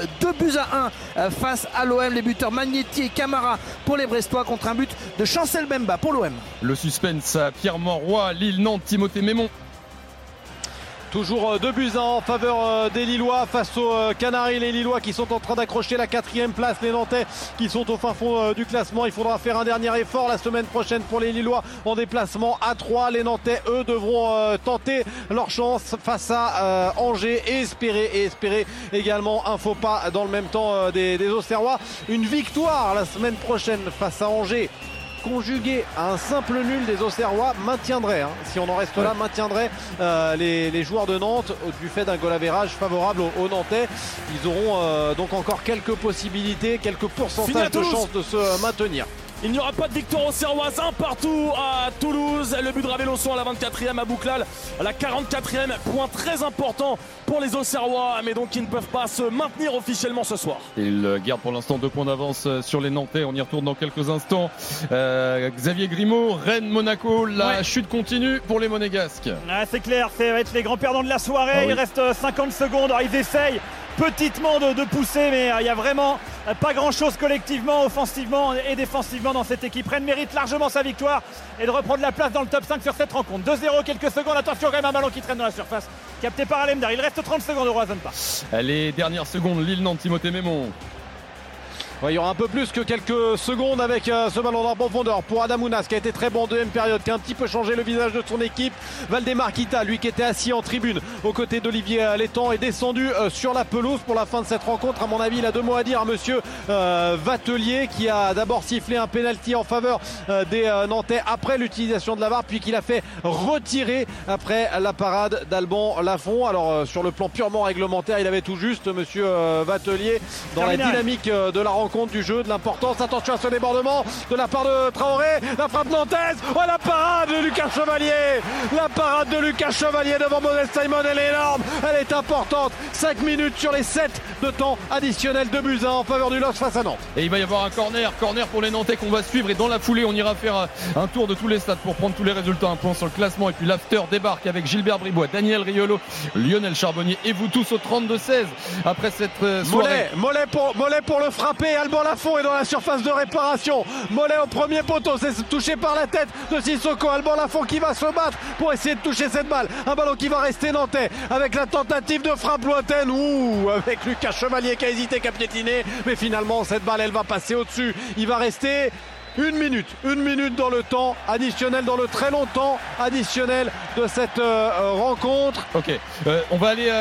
2-1 face à l'OM, les buteurs Magnetti et Camara pour les Brestois contre un but de Chancel Bemba pour l'OM. Le suspense à Pierre Mauroy, Lille, Nantes, Timothée Mémon. Toujours 2-1 en faveur des Lillois face aux Canaries. Les Lillois qui sont en train d'accrocher la 4e place. Les Nantais qui sont au fin fond du classement. Il faudra faire un dernier effort la semaine prochaine pour les Lillois en déplacement à 3. Les Nantais, eux, devront tenter leur chance face à Angers et espérer également un faux pas dans le même temps des Auxerrois. Une victoire la semaine prochaine face à Angers, conjugué à un simple nul des Auxerrois, maintiendrait, si on en reste là, maintiendrait les joueurs de Nantes du fait d'un goal average favorable aux Nantais. Ils auront donc encore quelques possibilités, quelques pourcentages de chances de se maintenir. Il n'y aura pas de victoire auxerroise, un partout à Toulouse. Le but de Raveloson à la 24e, à Bouclal à la 44e. Point très important pour les Auxerrois, mais donc ils ne peuvent pas se maintenir officiellement ce soir. Ils gardent pour l'instant 2 points d'avance sur les Nantais. On y retourne dans quelques instants. Xavier Grimaud, Rennes, Monaco, la chute continue pour les Monégasques. C'est clair, ça va être les grands perdants de la soirée. Il reste 50 secondes, alors ils essayent petitement de pousser, mais il n'y a vraiment pas grand chose collectivement, offensivement et défensivement dans cette équipe. Rennes mérite largement sa victoire et de reprendre la place dans le top 5 sur cette rencontre. 2-0, quelques secondes, attention quand même, un ballon qui traîne dans la surface, capté par Alemdar. Il reste 30 secondes au Roison Park. Les dernières secondes, Lille-Nantes, Timothée Mémon. Il y aura un peu plus que quelques secondes avec ce ballon en profondeur pour Adamounas qui a été très bon en deuxième période, qui a un petit peu changé le visage de son équipe. Valdemar Kita, lui qui était assis en tribune aux côtés d'Olivier Létang, est descendu sur la pelouse pour la fin de cette rencontre. À mon avis, il a 2 mots à dire à monsieur Vatelier, qui a d'abord sifflé un pénalty en faveur des Nantais après l'utilisation de la VAR, puis qu'il a fait retirer après la parade d'Alban Lafont. Alors sur le plan purement réglementaire, il avait tout juste monsieur Vatelier dans la dynamique de la rencontre. compte du jeu, de l'importance. Attention à ce débordement de la part de Traoré. La frappe nantaise. Oh, la parade de Lucas Chevalier. La parade de Lucas Chevalier devant Moses Simon, elle est énorme. Elle est importante. 5 minutes sur les 7 de temps additionnel, 2-1 en faveur du LOSC face à Nantes. Et il va y avoir un corner pour les Nantais qu'on va suivre. Et dans la foulée, on ira faire un tour de tous les stades pour prendre tous les résultats. Un point sur le classement. Et puis l'after débarque avec Gilbert Bribois, Daniel Riolo, Lionel Charbonnier et vous tous au 32-16 après cette soirée. Mollet pour le frapper. Alban Lafont est dans la surface de réparation. Mollet au premier poteau, c'est touché par la tête de Sissoko. Alban Lafont qui va se battre pour essayer de toucher cette balle. Un ballon qui va rester nantais avec la tentative de frappe lointaine. Avec Lucas Chevalier qui a hésité, qui a piétiné. Mais finalement, cette balle, elle va passer au-dessus. Il va rester une minute dans le temps additionnel, dans le très long temps additionnel de cette rencontre. Ok, on va aller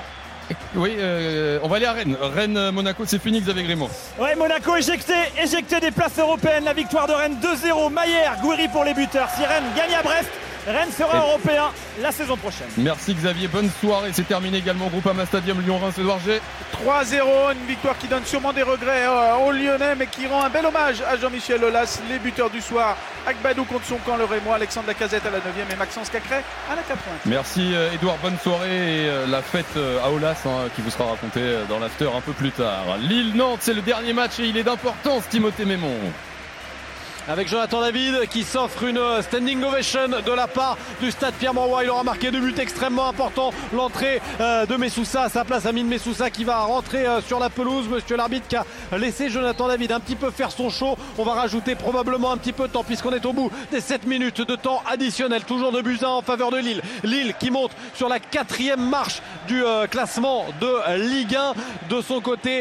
on va aller à Rennes. Rennes-Monaco, c'est fini, Xavier Grimaud. Ouais, Monaco éjecté des places européennes. La victoire de Rennes 2-0. Maillère, Gouiri pour les buteurs. Si Rennes gagne à Brest, Rennes sera européen la saison prochaine. Merci Xavier, bonne soirée. C'est terminé également au Groupama Stadium Lyon-Reims, Edouard G. 3-0, une victoire qui donne sûrement des regrets aux Lyonnais, mais qui rend un bel hommage à Jean-Michel Aulas. Les buteurs du soir, Agbadou contre son camp, le Rémois, Alexandre Lacazette à la 9e et Maxence Cacré à la 80e. Merci Edouard, bonne soirée et la fête à Aulas qui vous sera racontée dans l'after un peu plus tard. Lille-Nantes, c'est le dernier match et il est d'importance, Timothée Mémon. Avec Jonathan David qui s'offre une standing ovation de la part du stade Pierre-Mauroy. Il aura marqué 2 buts extrêmement importants. L'entrée de Messoussa à sa place, Amine Messoussa qui va rentrer sur la pelouse. Monsieur l'arbitre qui a laissé Jonathan David un petit peu faire son show. On va rajouter probablement un petit peu de temps puisqu'on est au bout des 7 minutes de temps additionnel. Toujours 2-1 en faveur de Lille. Lille qui monte sur la 4e marche du classement de Ligue 1. De son côté,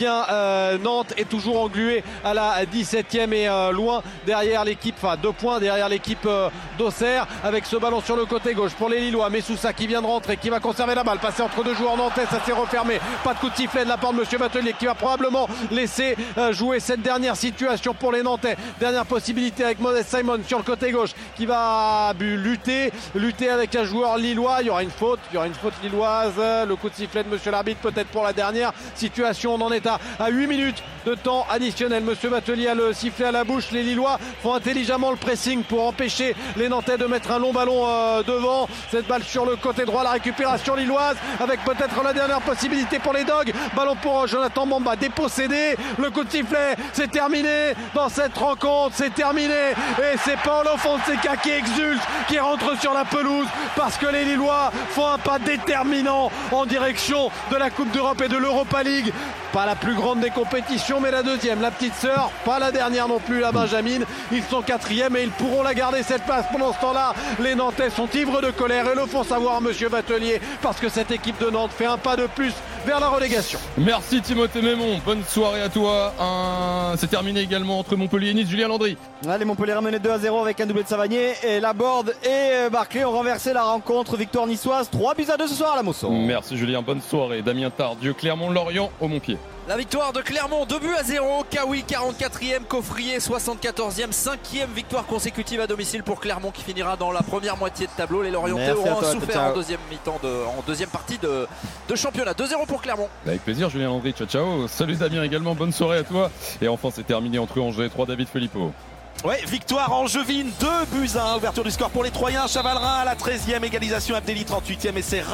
Nantes est toujours englué à la 17e et loin derrière l'équipe, 2 points derrière l'équipe d'Auxerre, avec ce ballon sur le côté gauche pour les Lillois. Messoussa qui vient de rentrer, qui va conserver la balle, passer entre 2 joueurs nantais, ça s'est refermé. Pas de coup de sifflet de la part de Monsieur Batelier qui va probablement laisser jouer cette dernière situation pour les Nantais. Dernière possibilité avec Moses Simon sur le côté gauche qui va lutter avec un joueur lillois. Il y aura une faute lilloise. Le coup de sifflet de Monsieur l'arbitre peut-être pour la dernière situation. On en est à 8 minutes de temps additionnel. Monsieur Batelier a le sifflet à la bouche. Les Lillois font intelligemment le pressing pour empêcher les Nantais de mettre un long ballon devant. Cette balle sur le côté droit, la récupération lilloise avec peut-être la dernière possibilité pour les Dogs. Ballon pour Jonathan Bamba dépossédé. Le coup de sifflet, c'est terminé dans cette rencontre, c'est terminé. Et c'est Paulo Fonseca qui exulte, qui rentre sur la pelouse parce que les Lillois font un pas déterminant en direction de la Coupe d'Europe et de l'Europa League. Pas la plus grande des compétitions, mais la 2e, la petite sœur, pas la dernière non plus, la Benjamin. Ils sont 4e et ils pourront la garder cette place. Pendant ce temps-là, les Nantais sont ivres de colère et le font savoir à Monsieur Batelier parce que cette équipe de Nantes fait un pas de plus vers la relégation. Merci Timothée Mémon, bonne soirée à toi. C'est terminé également entre Montpellier et Nice, Julien Landry. Les Montpellier mené 2-0 avec un doublé de Savanier et Laborde et Barclay ont renversé la rencontre. Victoire niçoise, 3-2 ce soir à la Mosson. Merci Julien, bonne soirée. Damien Tardieu, Clermont-Lorient au Montpied. La victoire de Clermont, 2-0. Kawi 44e, Coffrier 74e, 5e victoire consécutive à domicile pour Clermont qui finira dans la première moitié de tableau. Les Lorientais auront souffert en deuxième partie de championnat. 2-0 pour Clermont. Avec plaisir Julien Landry, ciao. Salut Damien également, bonne soirée à toi. Et enfin c'est terminé entre Angers et 3 David Filippo. Ouais, victoire angevine, 2-1, ouverture du score pour les Troyens. Chavalrin à la 13e, égalisation Abdelli 38e et c'est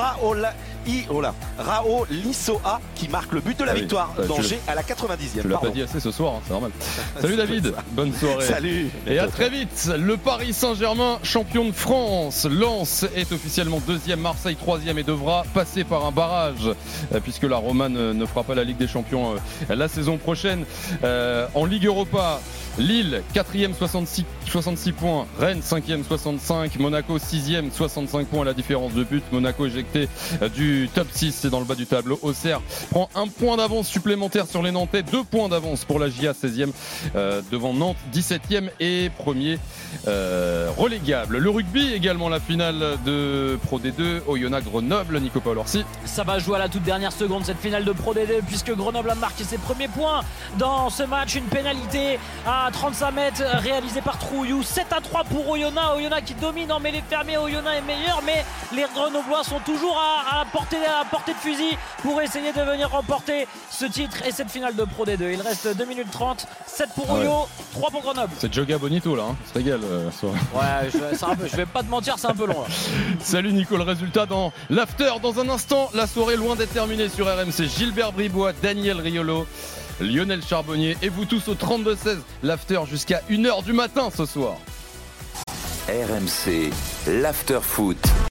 Rao Lissoa qui marque le but de la victoire d'Angers à la 90e. Tu l'as pas dit assez ce soir, c'est normal. Salut David, bonne soirée. Salut. Et à très vite. Le Paris Saint-Germain, champion de France. Lens est officiellement 2e, Marseille 3e et devra passer par un barrage puisque la Romane ne fera pas la Ligue des Champions la saison prochaine. En Ligue Europa, Lille 4e 66 points, Rennes 5e 65, Monaco 6e 65 points à la différence de but. Monaco éjecté du top 6, c'est dans le bas du tableau. Auxerre prend 1 point d'avance supplémentaire sur les Nantais, 2 points d'avance pour la GIA 16e devant Nantes 17e et premier relégable. Le rugby également, la finale de Pro D2 Oyonnax Grenoble, Nico Paolorsi. Ça va jouer à la toute dernière seconde cette finale de Pro D2 puisque Grenoble a marqué ses premiers points dans ce match. Une pénalité à 35 mètres réalisée par Trou Ouyou. 7-3 pour Oyonnax. Oyonnax qui domine en mêlée fermée. Oyonnax est meilleur, mais les Grenoblois sont toujours à portée de fusil pour essayer de venir remporter ce titre et cette finale de Pro D2. Il reste 2 minutes 30. 7 pour Oyo, 3 pour Grenoble. C'est Joga Bonito là, se régale. Ouais, je vais pas te mentir, c'est un peu long là. Salut Nico, le résultat dans l'after. Dans un instant, la soirée loin d'être terminée sur RMC. Gilbert Bribois, Daniel Riolo, Lionel Charbonnier et vous tous au 32-16. L'after jusqu'à 1h du matin ce soir. RMC, l'after foot.